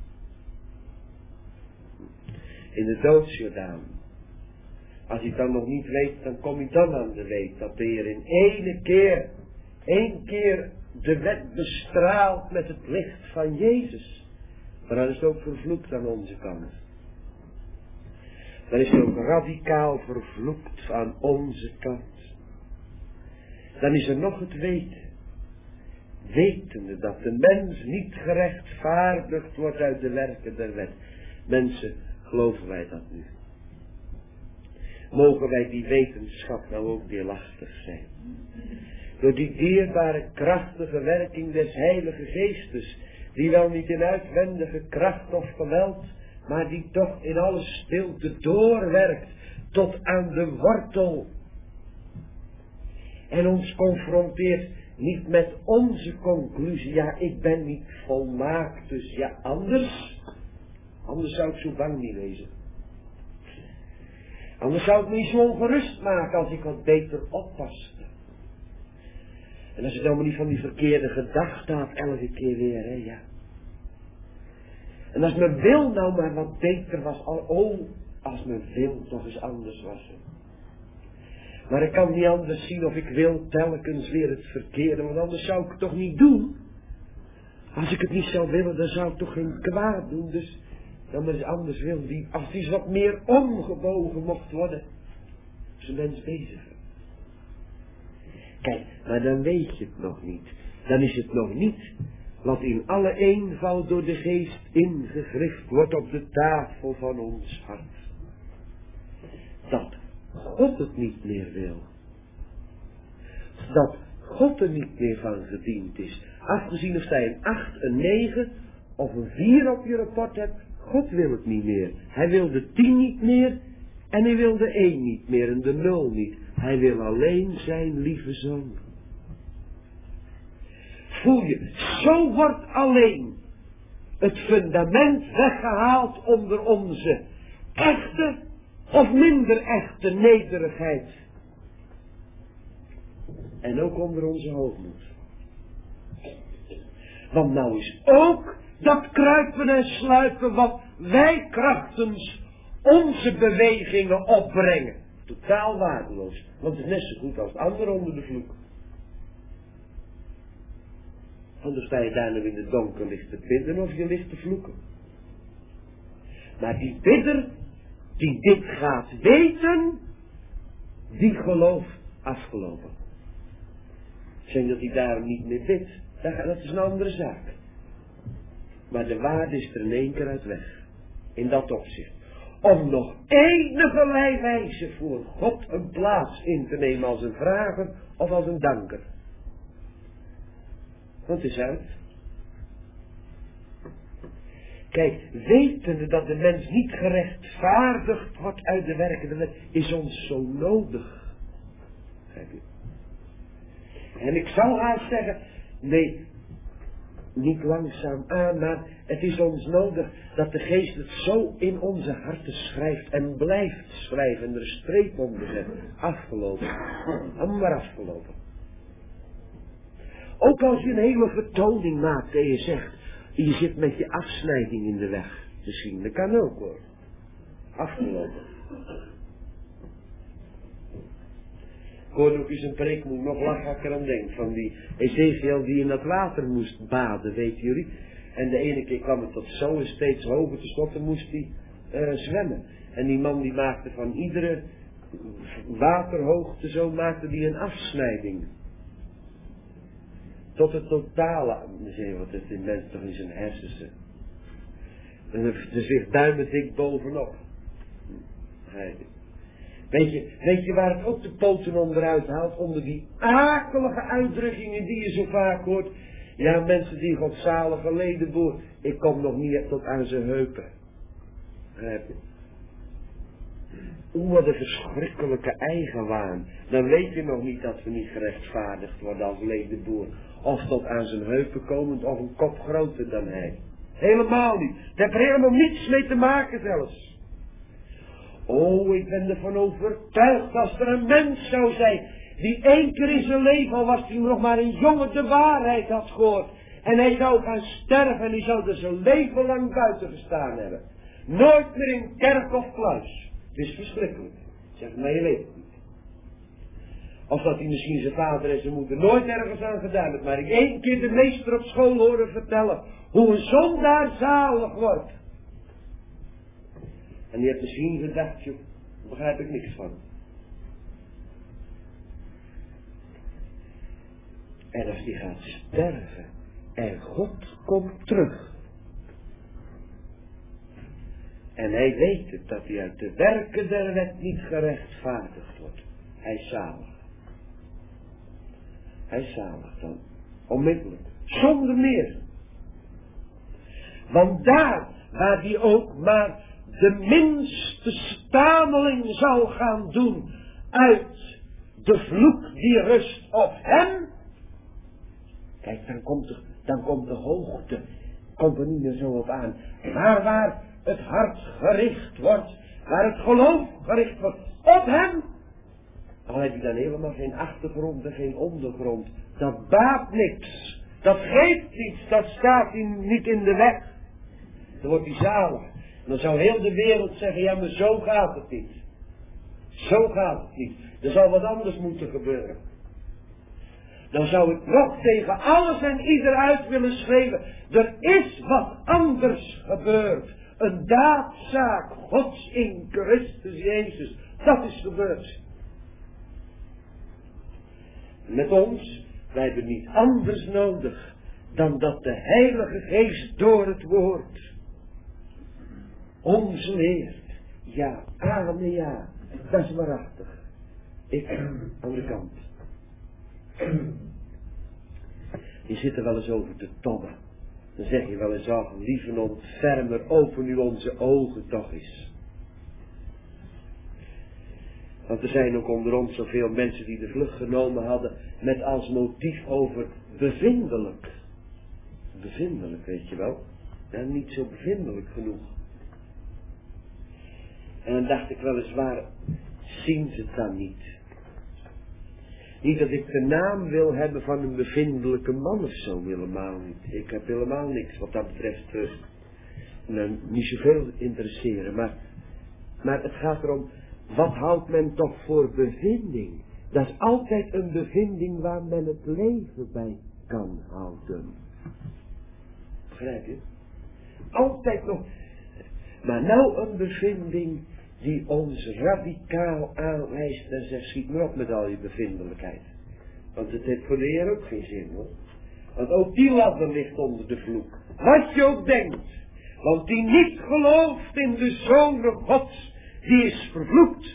In de doodsjordaan. Als je het dan nog niet weet, dan kom je dan aan de weet dat de Heer in ene keer, één keer de wet bestraalt met het licht van Jezus. Maar dan is het ook vervloekt aan onze kant. Dan is het ook radicaal vervloekt aan onze kant. Dan is er nog het weten. Wetende dat de mens niet gerechtvaardigd wordt uit de werken der wet. Mensen, geloven wij dat nu? Mogen wij die wetenschap nou ook deelachtig zijn? Door die dierbare krachtige werking des Heilige Geestes, die wel niet in uitwendige kracht of geweld, maar die toch in alle stilte doorwerkt tot aan de wortel. En ons confronteert niet met onze conclusie, ja, ik ben niet volmaakt, dus ja, anders, anders zou ik zo bang niet wezen. Anders zou ik me niet zo ongerust maken als ik wat beter oppaste. En als ik nou maar niet van die verkeerde gedachten had, elke keer weer, hè, ja. En als mijn wil nou maar wat beter was, oh, als mijn wil toch eens anders was. Hè. Maar ik kan niet anders zien of ik wil telkens weer het verkeerde, want anders zou ik het toch niet doen. Als ik het niet zou willen, dan zou ik toch geen kwaad doen, dus dan maar eens anders wil. Die, als die eens wat meer omgebogen mocht worden, is een mens bezig. Kijk, maar dan weet je het nog niet. Dan is het nog niet wat in alle eenvoud door de geest ingegrift wordt op de tafel van ons hart. Dat God het niet meer wil. Dat God er niet meer van gediend is. Afgezien of zij een acht, een negen of een vier op je rapport hebt, God wil het niet meer. Hij wil de tien niet meer en hij wil de één niet meer en de nul niet. Hij wil alleen zijn lieve zoon. Voel je, zo wordt alleen het fundament weggehaald onder onze echte of minder echte nederigheid. En ook onder onze hoogmoed. Want nou is ook dat kruipen en sluipen wat wij krachtens onze bewegingen opbrengen. Totaal waardeloos. Want het is net zo goed als het andere onder de vloek. Anders sta je daar nu in het donker ligt te bidden of je ligt te vloeken. Maar die bidder die dit gaat weten, die gelooft afgelopen. Zeg dat hij daarom niet meer bidt, dat is een andere zaak. Maar de waarde is er in één keer uit weg. In dat opzicht. Om nog enige wijze voor God een plaats in te nemen als een vrager of als een danker. Want het is uit. Kijk, wetende dat de mens niet gerechtvaardigd wordt uit de werken der wet, is ons zo nodig. En ik zou haast zeggen, nee, niet langzaam aan, maar het is ons nodig dat de geest het zo in onze harten schrijft en blijft schrijven en er een streep onder zet. Afgelopen. Allemaal afgelopen. Ook als je een hele vertoning maakt en je zegt, je zit met je afsnijding in de weg te zien. Dat kan ook hoor. Afgelopen. Ik hoorde ook eens een preek, moet ik nog lachen aan denken, van die Ezekiel die in dat water moest baden, weten jullie. En de ene keer kwam het tot zo en steeds hoger, tenslotte moest hij uh, zwemmen. En die man die maakte van iedere waterhoogte, zo maakte die een afsnijding. Tot het totale, dan zeg je wat het in mens toch in zijn hersens. En er zit duimen dik bovenop. Weet je, weet je waar het ook de poten onderuit haalt? Onder die akelige uitdrukkingen die je zo vaak hoort. Ja, mensen die godzalige leden boeren. Ik kom nog niet tot aan zijn heupen. Begrijp je? Oeh, wat een verschrikkelijke eigenwaan. Dan weet je nog niet dat we niet gerechtvaardigd worden als ledenboer. Of tot aan zijn heupen komend of een kop groter dan hij. Helemaal niet. Daar heeft er helemaal niets mee te maken zelfs. Oh, ik ben ervan overtuigd als er een mens zou zijn die één keer in zijn leven, al was hij nog maar een jongen, de waarheid had gehoord. En hij zou gaan sterven en hij zou er zijn leven lang buiten gestaan hebben. Nooit meer in kerk of kluis. Het is verschrikkelijk. Zeg maar, je weet het niet. Of dat hij misschien zijn vader en zijn moeder nooit ergens aan gedaan heeft. Maar ik één keer de meester op school horen vertellen hoe een zondaar zalig wordt. En die heeft misschien gedacht, joh, daar begrijp ik niks van. En als die gaat sterven en God komt terug. En hij weet het, dat hij uit de werken der wet niet gerechtvaardigd wordt. Hij is zalig. Hij is zalig dan. Onmiddellijk. Zonder meer. Want daar waar hij ook maar de minste stameling zal gaan doen uit de vloek die rust op hem. Kijk, dan komt de, dan komt de hoogte, komt er niet meer zo op aan. Maar waar het hart gericht wordt, waar het geloof gericht wordt op hem, al heb je dan helemaal geen achtergrond en geen ondergrond. Dat baat niks, dat geeft niets, dat staat in, niet in de weg. Dan wordt hij zalig. Dan zou heel de wereld zeggen, ja maar zo gaat het niet. Zo gaat het niet. Er zal wat anders moeten gebeuren. Dan zou ik nog tegen alles en ieder uit willen schrijven. Er is wat anders gebeurd. Een daadzaak Gods in Christus Jezus. Dat is gebeurd. Met ons, wij hebben niet anders nodig dan dat de Heilige Geest door het woord ons leert. Ja, amen, ja. Dat is waarachtig. Ik aan de kant. Je zit er wel eens over te tobben. Dan zeg je wel eens af, lieve ontfermer, open nu onze ogen toch eens. Want er zijn ook onder ons zoveel mensen die de vlucht genomen hadden met als motief over bevindelijk. Bevindelijk, weet je wel. Ja, niet zo bevindelijk genoeg. En dan dacht ik wel eens, waar zien ze het dan niet? Niet dat ik de naam wil hebben van een bevindelijke man of zo, helemaal niet. Ik heb helemaal niks wat dat betreft, uh, nou, niet zoveel interesseren. Maar, maar het gaat erom, wat houdt men toch voor bevinding? Dat is altijd een bevinding waar men het leven bij kan houden. Begrijp je? Altijd nog. Maar nou een bevinding die ons radicaal aanwijst en zegt, schiet maar op met al je bevindelijkheid. Want het heeft voor de Heer ook geen zin hoor. Want ook die ladder ligt onder de vloek. Wat je ook denkt. Want die niet gelooft in de Zoon Gods, die is vervloekt.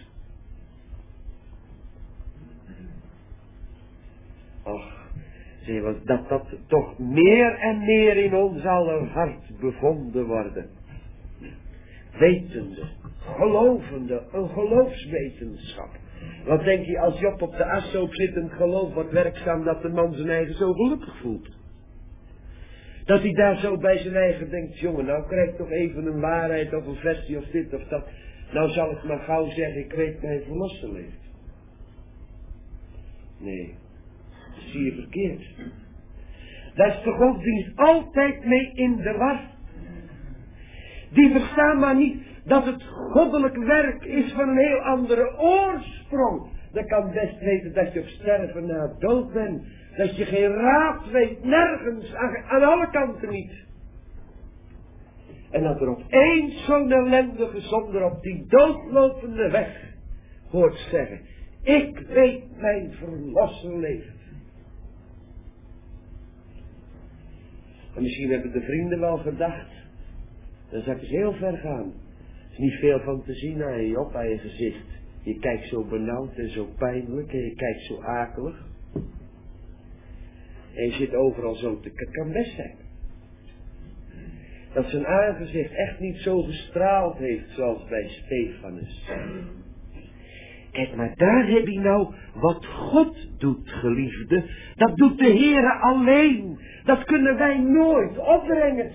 Och, zie je, dat dat toch meer en meer in ons aller hart bevonden worden. Wetende, gelovende, een geloofswetenschap. Wat denk je als Job op de ashoop zit en het geloof wordt werkzaam dat de man zijn eigen zo gelukkig voelt? Dat hij daar zo bij zijn eigen denkt, jongen, nou krijg ik toch even een waarheid of een versie of dit of dat. Nou zal ik maar gauw zeggen, ik weet mijn verlosser leeft. Nee, dat zie je verkeerd. Daar is de godsdienst altijd mee in de war. Die verstaan maar niet dat het goddelijk werk is van een heel andere oorsprong. Dat kan best weten dat je op sterven na dood bent. Dat je geen raad weet, nergens, aan, aan alle kanten niet. En dat er opeens zo'n ellendige zonder op die doodlopende weg hoort zeggen, ik weet mijn verlosser leeft. En misschien hebben de vrienden wel gedacht, dan zou ik eens heel ver gaan. Er is niet veel van te zien aan je op, aan je gezicht. Je kijkt zo benauwd en zo pijnlijk en je kijkt zo akelig. En je zit overal zo te... Het kan best zijn dat zijn aangezicht echt niet zo gestraald heeft zoals bij Stefanus. Kijk, maar daar heb je nou wat God doet, geliefde. Dat doet de Heere alleen. Dat kunnen wij nooit opbrengen.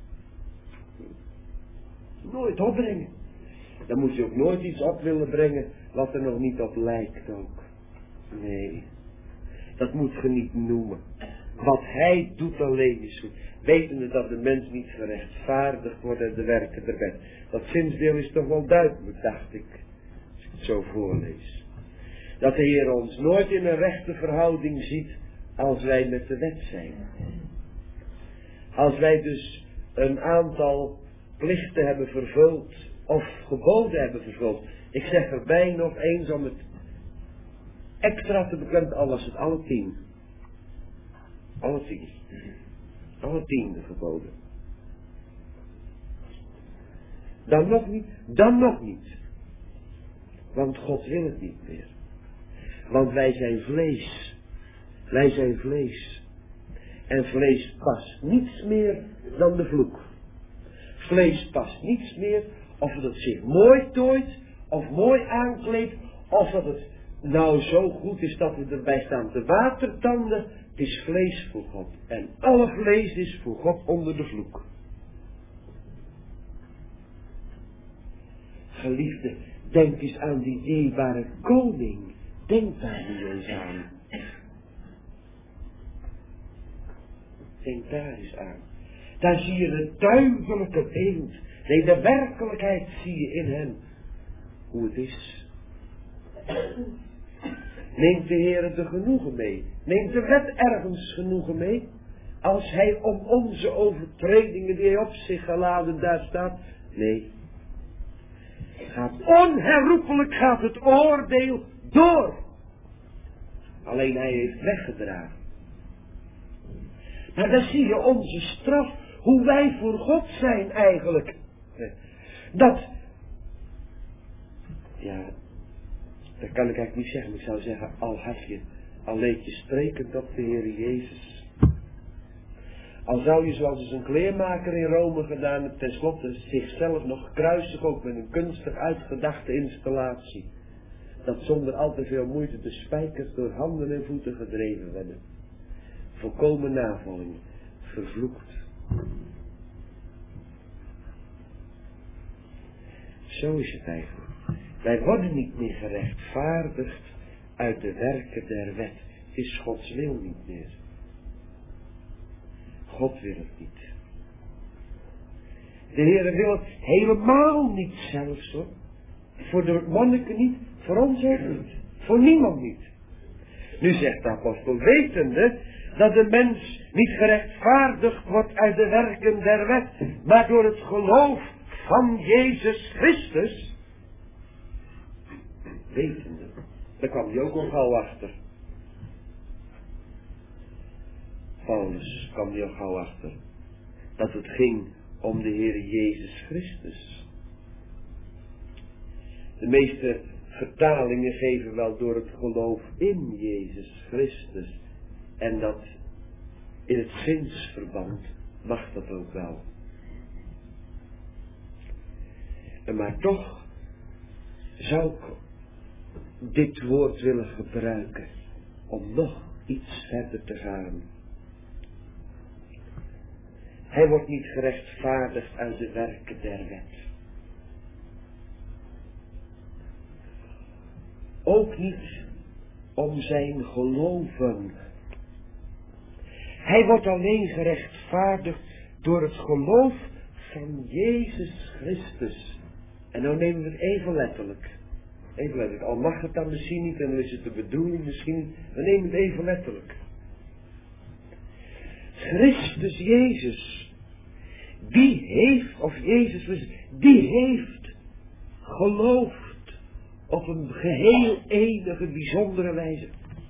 Nooit opbrengen. Dan moet je ook nooit iets op willen brengen wat er nog niet op lijkt ook. Nee, dat moet je niet noemen. Wat hij doet alleen is goed. Wetende dat de mens niet gerechtvaardigd wordt en de werken der wet. Dat zinsdeel is toch wel duidelijk, dacht ik. Als ik het zo voorlees. Dat de Heer ons nooit in een rechte verhouding ziet als wij met de wet zijn. Als wij dus een aantal plichten hebben vervuld of geboden hebben vervuld. Ik zeg erbij nog eens om het extra te beklemmen, al was het alle tien. Alle tien. Alle tiende geboden. Dan nog niet, dan nog niet. Want God wil het niet meer. Want wij zijn vlees. Wij zijn vlees. En vlees past niets meer dan de vloek. Vlees past niets meer of het zich mooi tooit of mooi aankleedt of dat het nou zo goed is dat we erbij staan te watertanden. Het is vlees voor God. En alle vlees is voor God onder de vloek. Geliefde, denk eens aan die dierbare koning. Denk daar nu eens aan. Denk daar eens aan. Daar zie je het duidelijke beeld. Nee, de werkelijkheid zie je in hem. Hoe het is. Neemt de Heer er genoegen mee? Neemt de wet ergens genoegen mee? Als hij om onze overtredingen die hij op zich geladen daar staat? Nee. Gaat onherroepelijk gaat het oordeel door. Alleen hij heeft weggedragen. Maar dan zie je onze straf, hoe wij voor God zijn eigenlijk. Dat, ja, dat kan ik eigenlijk niet zeggen. Ik zou zeggen, al had je, al leed je sprekend op de Heer Jezus. Al zou je zoals een kleermaker in Rome gedaan hebt, tenslotte zichzelf nog kruisig, ook met een kunstig uitgedachte installatie. Dat zonder al te veel moeite de spijkers door handen en voeten gedreven werden. Volkomen navolging. Vervloekt. Zo is het eigenlijk. Wij worden niet meer gerechtvaardigd uit de werken der wet. Het is Gods wil niet meer. God wil het niet. De Heer wil het helemaal niet zelfs hoor. Voor de monniken niet, voor ons ook niet. Voor niemand niet. Nu zegt de apostel, wetende dat de mens niet gerechtvaardigd wordt uit de werken der wet, maar door het geloof van Jezus Christus. Wetende, daar kwam hij ook al gauw achter. Paulus kwam er al gauw achter dat het ging om de Heer Jezus Christus. De meeste vertalingen geven wel door het geloof in Jezus Christus. En dat in het zinsverband mag dat ook wel. Maar toch zou ik dit woord willen gebruiken om nog iets verder te gaan. Hij wordt niet gerechtvaardigd uit de werken der wet. Ook niet om zijn geloven. Hij wordt alleen gerechtvaardigd door het geloof van Jezus Christus. En nou nemen we het even letterlijk. Even letterlijk. Al mag het dan misschien niet en dan is het de bedoeling misschien niet. We nemen het even letterlijk. Christus Jezus. Die heeft, of Jezus, die heeft geloofd. Op een geheel enige bijzondere wijze.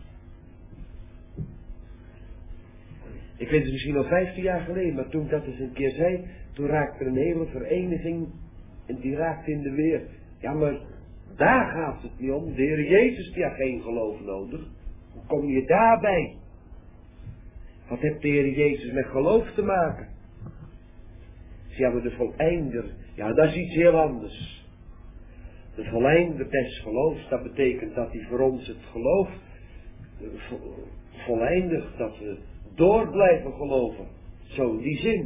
Ik weet het misschien al vijftien jaar geleden, maar toen ik dat eens een keer zei, toen raakte een hele vereniging en die raakte in de weer. Ja, maar daar gaat het niet om. De Heer Jezus die had geen geloof nodig. Hoe kom je daarbij? Wat heeft de Heer Jezus met geloof te maken? Ze hebben de voleinder. Ja, dat is iets heel anders. De voleinder des geloofs, dat betekent dat hij voor ons het geloof voleindigt, dat we door blijven geloven. Zo in die zin.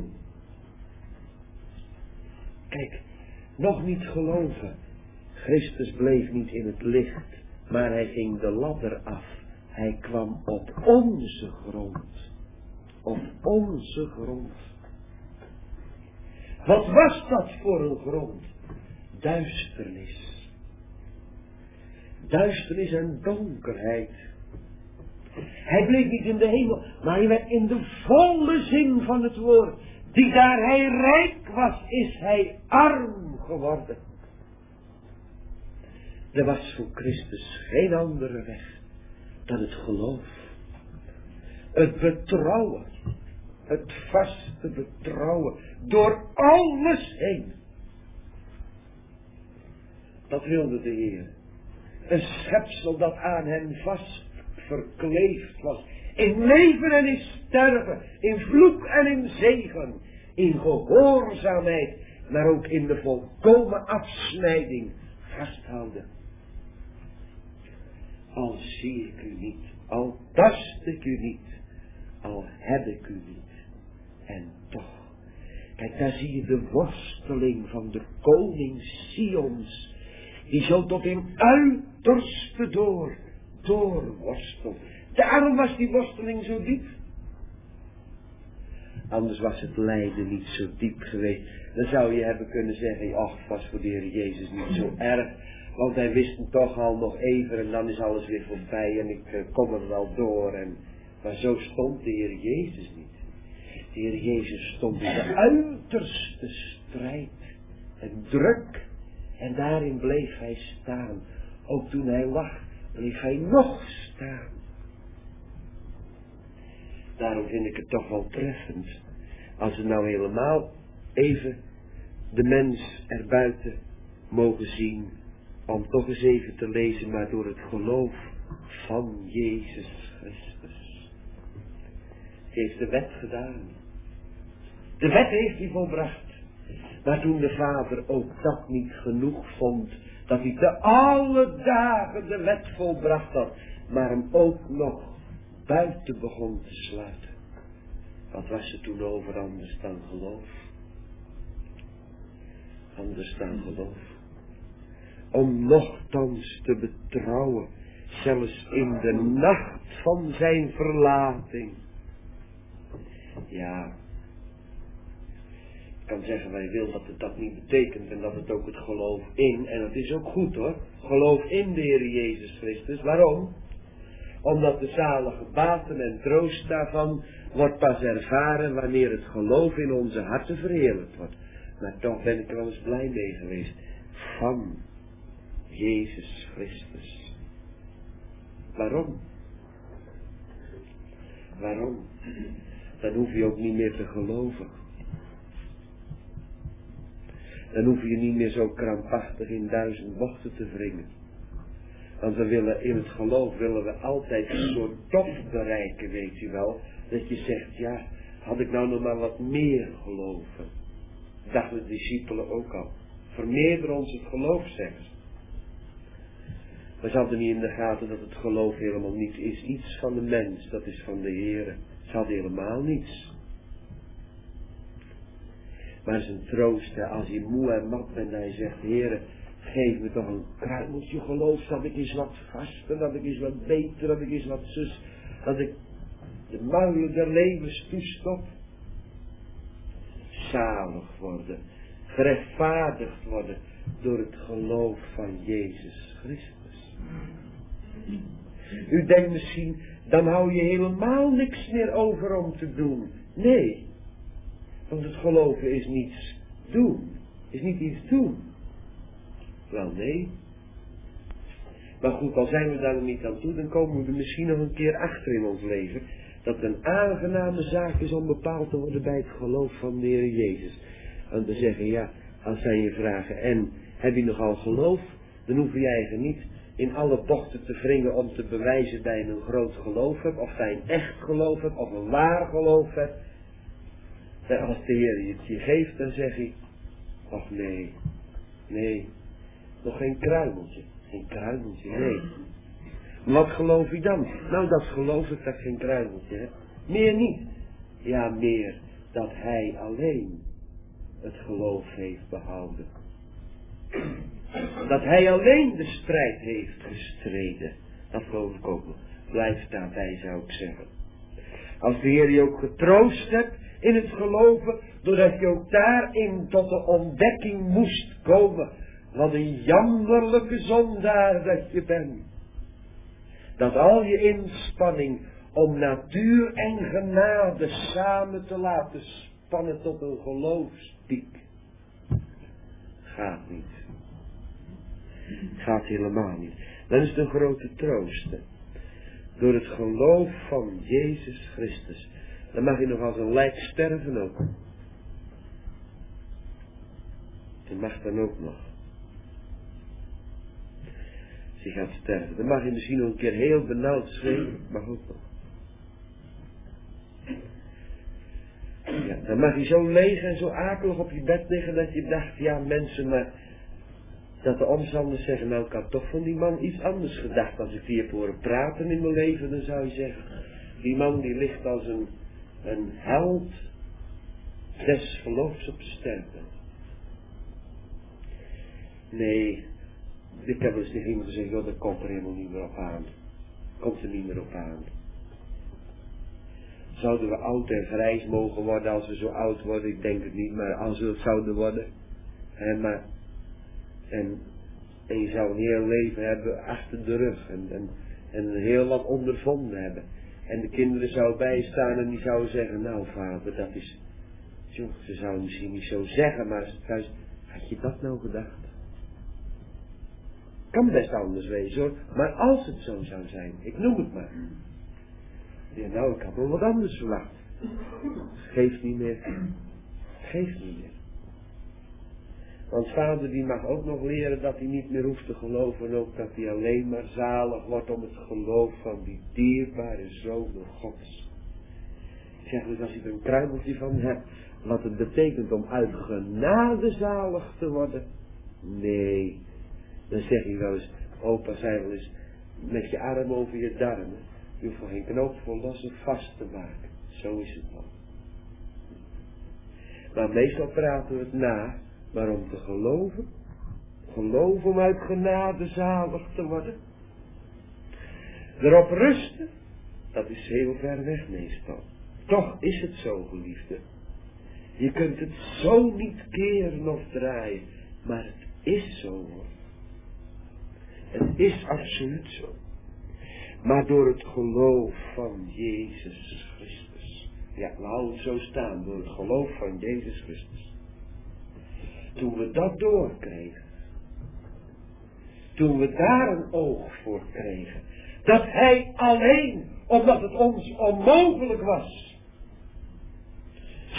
Kijk, nog niet geloven. Christus bleef niet in het licht, maar hij ging de ladder af. Hij kwam op onze grond. Op onze grond. Wat was dat voor een grond? Duisternis. Duisternis en donkerheid. Hij bleef niet in de hemel, maar hij werd in de volle zin van het woord. Die daar hij rijk was, is hij arm geworden. Er was voor Christus geen andere weg dan het geloof. Het betrouwen. Het vaste betrouwen. Door alles heen. Dat wilde de Heer. Een schepsel dat aan hem vast verkleefd was. In leven en in sterven. In vloek en in zegen. In gehoorzaamheid. Maar ook in de volkomen afsnijding vasthouden. Al zie ik u niet. Al tast ik u niet. Al heb ik u niet. En toch. Kijk, daar zie je de worsteling van de koning Sions. Die zo tot in uiterste door, doorworstelt. Daarom was die worsteling zo diep. Anders was het lijden niet zo diep geweest. Dan zou je hebben kunnen zeggen, ach, het was voor de Heer Jezus niet zo erg. Want hij wist hem toch al nog even en dan is alles weer voorbij en ik uh, kom er wel door. En, maar zo stond de Heer Jezus niet. De Heer Jezus stond in de uiterste strijd en druk. En daarin bleef hij staan. Ook toen hij lag, bleef hij nog staan. Daarom vind ik het toch wel treffend. Als we nou helemaal even de mens erbuiten mogen zien. Om toch eens even te lezen, maar door het geloof van Jezus Christus. Hij heeft de wet gedaan. De wet heeft hij volbracht. Maar toen de Vader ook dat niet genoeg vond, dat hij te alle dagen de wet volbracht had, maar hem ook nog buiten begon te sluiten. Wat was er toen over anders dan geloof? Anders dan geloof. Om nochtans te betrouwen, zelfs in de nacht van zijn verlating. Ja, ik kan zeggen wij wil dat het dat niet betekent en dat het ook het geloof in, en dat is ook goed hoor, geloof in de Heer Jezus Christus. Waarom? Omdat de zalige baten en troost daarvan wordt pas ervaren wanneer het geloof in onze harten verheerlijkt wordt. Maar toch ben ik er wel eens blij mee geweest. Van Jezus Christus. Waarom? Waarom? dan hoef je ook niet meer te geloven. Dan hoef je niet meer zo krampachtig in duizend bochten te wringen. Want we willen in het geloof willen we altijd een soort top bereiken, weet je wel. Dat je zegt, ja, had ik nou nog maar wat meer geloven. Dachten de discipelen ook al. Vermeerder ons het geloof, zeggen ze. Maar ze hadden niet in de gaten dat het geloof helemaal niet is iets van de mens, dat is van de Heere. Ze hadden helemaal niets. Maar het is een troost, hè, als je moe en mat bent en je zegt, Heere, geef me toch een kruimeltje geloof, dat ik eens wat vaster, dat ik eens wat beter, dat ik eens wat zus, dat ik de muilen der levens toestop. Zalig worden, gerechtvaardigd worden door het geloof van Jezus Christus. U denkt misschien, dan hou je helemaal niks meer over om te doen. Nee, want het geloven is niets doen, is niet iets doen. Wel nee. Maar goed, al zijn we daar nog niet aan toe, dan komen we er misschien nog een keer achter in ons leven, dat het een aangename zaak is om bepaald te worden bij het geloof van de Heer Jezus. En te zeggen, ja, als zij je vragen, en heb je nogal geloof? Dan hoef je eigenlijk niet in alle bochten te wringen om te bewijzen dat je een groot geloof hebt, of dat je een echt geloof hebt, of een waar geloof hebt. En als de Heer het je geeft, dan zeg ik, och nee, nee, nog geen kruimeltje, geen kruimeltje, nee. Wat geloof je dan? Nou, dat geloof ik dat ik geen kruimeltje heb. Meer niet. Ja, meer dat hij alleen het geloof heeft behouden. Dat hij alleen de strijd heeft gestreden. Dat geloof ik ook nog. Blijf daarbij, zou ik zeggen. Als de Heer je ook getroost hebt in het geloven, doordat je ook daarin tot de ontdekking moest komen. Wat een jammerlijke zondaar dat je bent. Dat al je inspanning om natuur en genade samen te laten spannen tot een geloofspiek. Gaat niet. Gaat helemaal niet. Dan is het een grote troost. Hè? Door het geloof van Jezus Christus. Dan mag je nog als een lijk sterven ook. Dat mag dan ook nog. Als je gaat sterven. Dan mag je misschien nog een keer heel benauwd schreeuwen. Mag ook nog. Ja, dan mag je zo leeg en zo akelig op je bed liggen dat je dacht, ja mensen, maar dat de omstanders zeggen, nou ik had toch van die man iets anders gedacht. Als ik die heb horen praten in mijn leven, dan zou je zeggen, die man die ligt als een, een held des geloofs op sterven. Nee, ik heb eens tegen iemand gezegd, joh, dat komt er helemaal niet meer op aan. Komt er niet meer op aan. Zouden we oud en grijs mogen worden als we zo oud worden? Ik denk het niet, maar als we het zouden worden. Hè, maar, en, en je zou een heel leven hebben achter de rug. En, en, en heel wat ondervonden hebben. En de kinderen zouden bijstaan en die zouden zeggen, nou vader, dat is... Joh, ze zouden misschien niet zo zeggen, maar thuis, had je dat nou gedacht? Kan best anders wezen hoor, maar als het zo zou zijn, ik noem het maar. Ja, nou, ik had wel wat anders verwacht. Geeft niet meer. Geeft niet meer. Want vader die mag ook nog leren dat hij niet meer hoeft te geloven. En ook dat hij alleen maar zalig wordt om het geloof van die dierbare zonen Gods. Ik zeg dus als je er een kruimeltje van hebt. Wat het betekent om uit genade zalig te worden. Nee. Dan zeg je wel eens. Opa zei wel eens. Met je arm over je darmen. Je hoeft er geen knoop voor los of vast te maken. Zo is het dan. Maar meestal praten we het na. Maar om te geloven. Geloven om uit genade zalig te worden. Erop rusten. Dat is heel ver weg meestal. Toch is het zo, geliefde. Je kunt het zo niet keren of draaien. Maar het is zo hoor. Het is absoluut zo. Maar door het geloof van Jezus Christus. Ja, we houden het zo staan. Door het geloof van Jezus Christus. Toen we dat doorkregen. Toen we daar een oog voor kregen. Dat Hij alleen, omdat het ons onmogelijk was.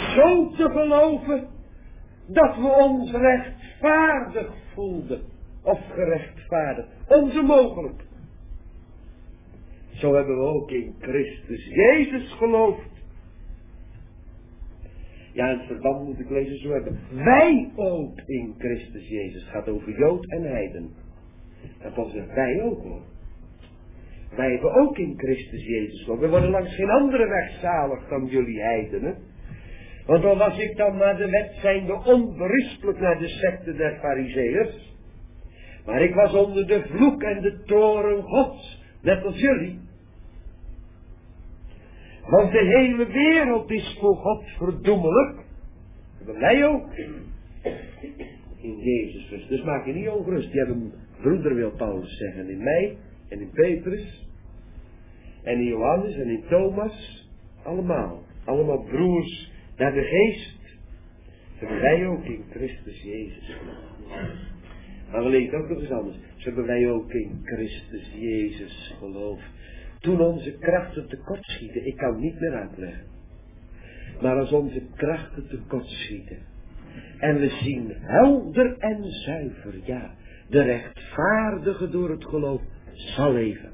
zo te geloven dat we ons rechtvaardig voelden. Of gerechtvaardigd. Onmogelijk. Zo hebben we ook in Christus Jezus geloofd. Ja, in het verband moet ik lezen, zo hebben wij ook in Christus Jezus. Het gaat over Jood en Heiden. Dat was er wij ook hoor. Wij hebben ook in Christus Jezus geloofd. We worden langs geen andere weg zalig dan jullie heidenen. Want al was ik dan naar de wet zijnde onberispelijk naar de secte der Farizeeërs. Maar ik was onder de vloek en de toren Gods, net als jullie. Want de hele wereld is voor God verdoemelijk. Dat wij ook. In Jezus Christus. Dus maak je niet ongerust. Die hebben broeder, wil Paulus zeggen. In mij en in Petrus. En in Johannes en in Thomas. Allemaal. Allemaal broers naar de geest. Dat hebben wij ook in Christus Jezus. Maar we lezen ook nog eens anders. Zo hebben wij ook in Christus Jezus geloofd. Toen onze krachten tekortschieten, ik kan het niet meer uitleggen. Maar als onze krachten tekortschieten. En we zien helder en zuiver, ja, de rechtvaardige door het geloof zal leven.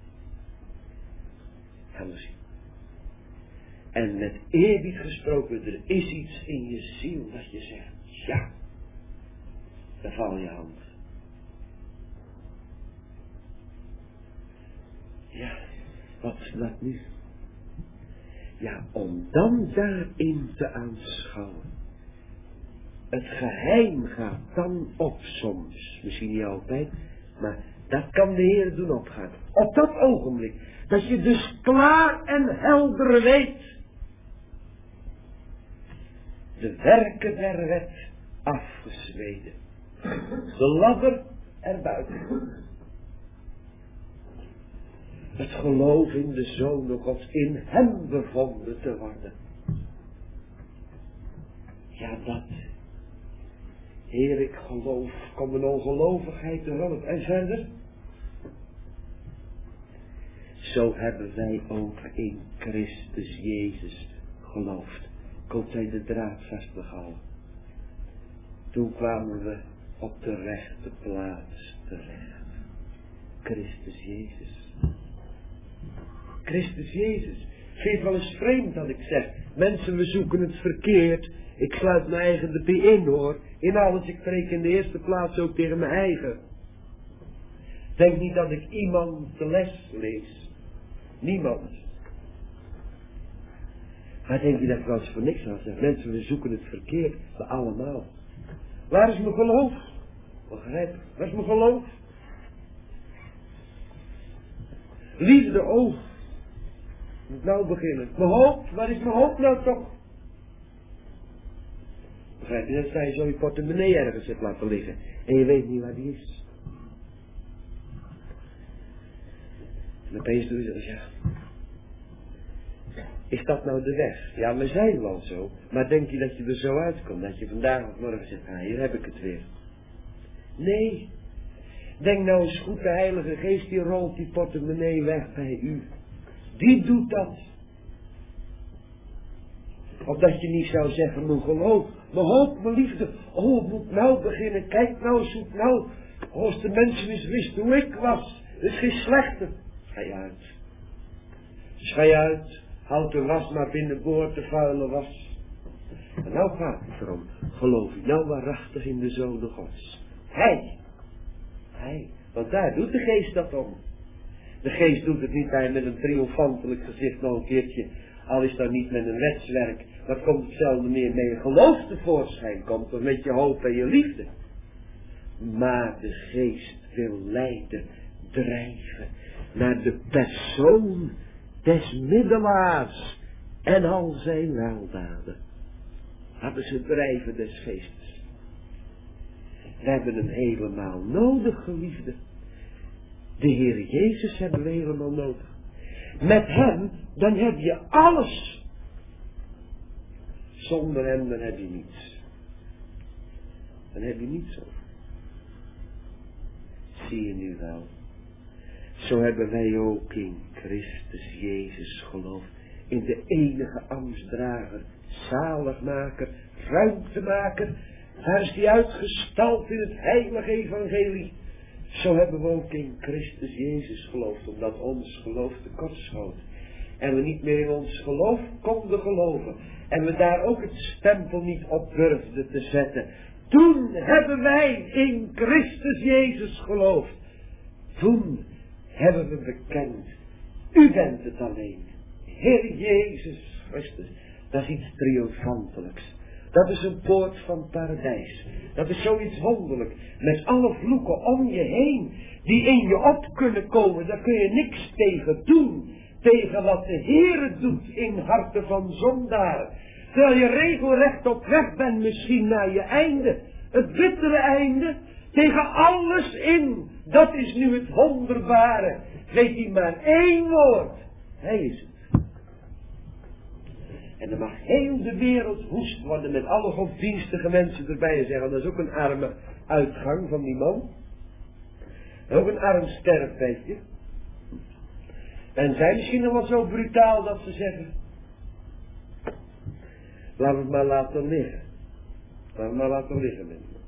Gaan we zien. En met eerbied gesproken, er is iets in je ziel dat je zegt, ja, dan val je hand. Ja, wat is dat nu? Ja, om dan daarin te aanschouwen. Het geheim gaat dan op soms, misschien niet altijd, maar dat kan de Heer doen opgaan. Op dat ogenblik, dat je dus klaar en helder weet. De werken der wet afgesneden. De ladder erbuiten. Het geloof in de Zoon Gods, in hem bevonden te worden. Ja, dat. Heer, ik geloof, kom mijn ongelovigheid te hulp. En verder? Zo hebben wij ook in Christus Jezus geloofd. Komt hij de draad vastgehouden. Toen kwamen we op de rechte plaats terecht. Christus Jezus. Christus Jezus. Vind het wel eens vreemd dat ik zeg. Mensen, we zoeken het verkeerd. Ik sluit mijn eigen erbij in hoor. In alles, ik spreek in de eerste plaats ook tegen mijn eigen. Denk niet dat ik iemand de les lees. Niemand. Maar denk je dat ik wel eens voor niks aan zeg. Mensen, we zoeken het verkeerd. We allemaal. Waar is mijn geloof? Begrijp, waar is mijn geloof? Liefde, oh. Moet nou beginnen. Mijn hoop, waar is mijn hoop nou toch? Begrijp je, dat sta je zo je portemonnee ergens hebt laten liggen. En je weet niet waar die is. En opeens doe je zo, ja. Is dat nou de weg? Ja, we zijn wel zo. Maar denk je dat je er zo uitkomt? Dat je vandaag of morgen zegt, ah, hier heb ik het weer. Nee. Denk nou eens goed, de Heilige Geest die rolt die portemonnee weg bij u. Die doet dat. Of dat je niet zou zeggen, mijn geloof, mijn hoop, mijn liefde. Oh, ik moet nou beginnen. Kijk nou, zoek nou. Oh, als de mensen eens wisten hoe ik was. Het is geen slechte. Ga je uit. Dus ga je uit. Houd de was maar binnenboord, de vuile was. En nou gaat het erom. Geloof je nou waarachtig in de Zoon Gods. Hij. Hij. Want daar doet de geest dat om. De geest doet het niet bij met een triomfantelijk gezicht nog een keertje. Al is dat niet met een wetswerk. Dat komt hetzelfde meer met je geloof tevoorschijn. Komt er met je hoop en je liefde. Maar de geest wil leiden, drijven naar de persoon des middelaars en al zijn weldaden. Dat is het drijven des geestes. We hebben hem helemaal nodig, geliefde. De Heer Jezus hebben we helemaal nodig. Met hem, dan heb je alles. Zonder hem, dan heb je niets. Dan heb je niets over. Zie je nu wel. Zo hebben wij ook in Christus Jezus geloofd. In de enige ambtsdrager zaligmaker, ruimtemaker. Daar is die uitgestald in het heilige evangelie. Zo hebben we ook in Christus Jezus geloofd, omdat ons geloof tekortschoot. En we niet meer in ons geloof konden geloven. En we daar ook het stempel niet op durfden te zetten. Toen hebben wij in Christus Jezus geloofd. Toen hebben we bekend. U bent het alleen. Heer Jezus Christus. Dat is iets triomfantelijks. Dat is een poort van paradijs. Dat is zoiets wonderlijk. Met alle vloeken om je heen. Die in je op kunnen komen. Daar kun je niks tegen doen. Tegen wat de Heere doet in harten van zondaren. Terwijl je regelrecht op weg bent misschien naar je einde. Het bittere einde. Tegen alles in. Dat is nu het wonderbare. Weet hij maar één woord. Hij is het. En dan mag heel de wereld woest worden met alle godsdienstige mensen erbij en zeggen, dat is ook een arme uitgang van die man. En ook een arm sterfbedje. En zij misschien nog wel zo brutaal dat ze zeggen, laten we het maar laten liggen. Laten we het maar laten liggen met me.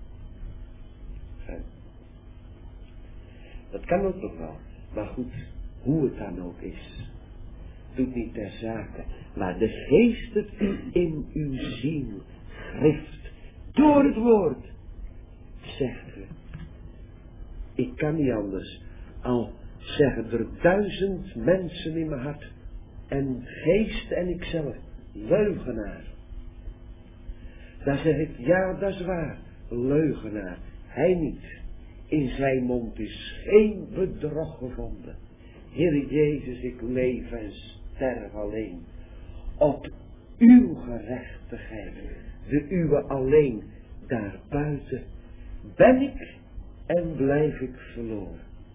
Dat kan ook toch wel. Maar goed, hoe het dan ook is. Doet niet ter zake. Maar de geest het in uw ziel grift. Door het woord. Zegt ge. Ik kan niet anders. Al zeggen er duizend mensen in mijn hart. En geest en ikzelf. Leugenaar. Dan zeg ik, ja dat is waar. Leugenaar. Hij niet. In zijn mond is geen bedrog gevonden. Heer Jezus, ik leef en sterf alleen. Op uw gerechtigheid. De uwe alleen. Daarbuiten ben ik en blijf ik verloren.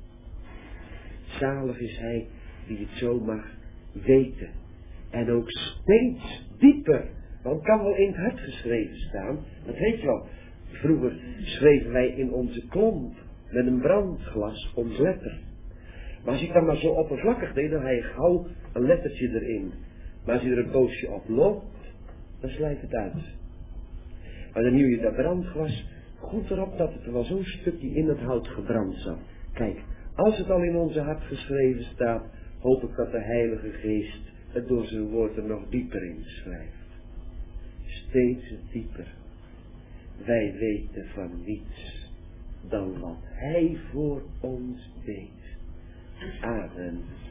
Zalig is hij die het zo mag weten. En ook steeds dieper. Want het kan wel in het hart geschreven staan. Dat weet je wel. Vroeger schreven wij in onze klomp met een brandglas ons letter. Maar als ik dan maar zo oppervlakkig deed, dan had je gauw een lettertje erin. Maar als je er een poosje op loopt, dan slijt het uit. Maar dan hield je dat brandglas goed erop dat het er wel zo'n stukje in het hout gebrand zat. Kijk, als het al in onze hart geschreven staat, hoop ik dat de Heilige Geest het door zijn woord er nog dieper in schrijft. Steeds dieper. Wij weten van niets dan wat hij voor ons deed. Amen.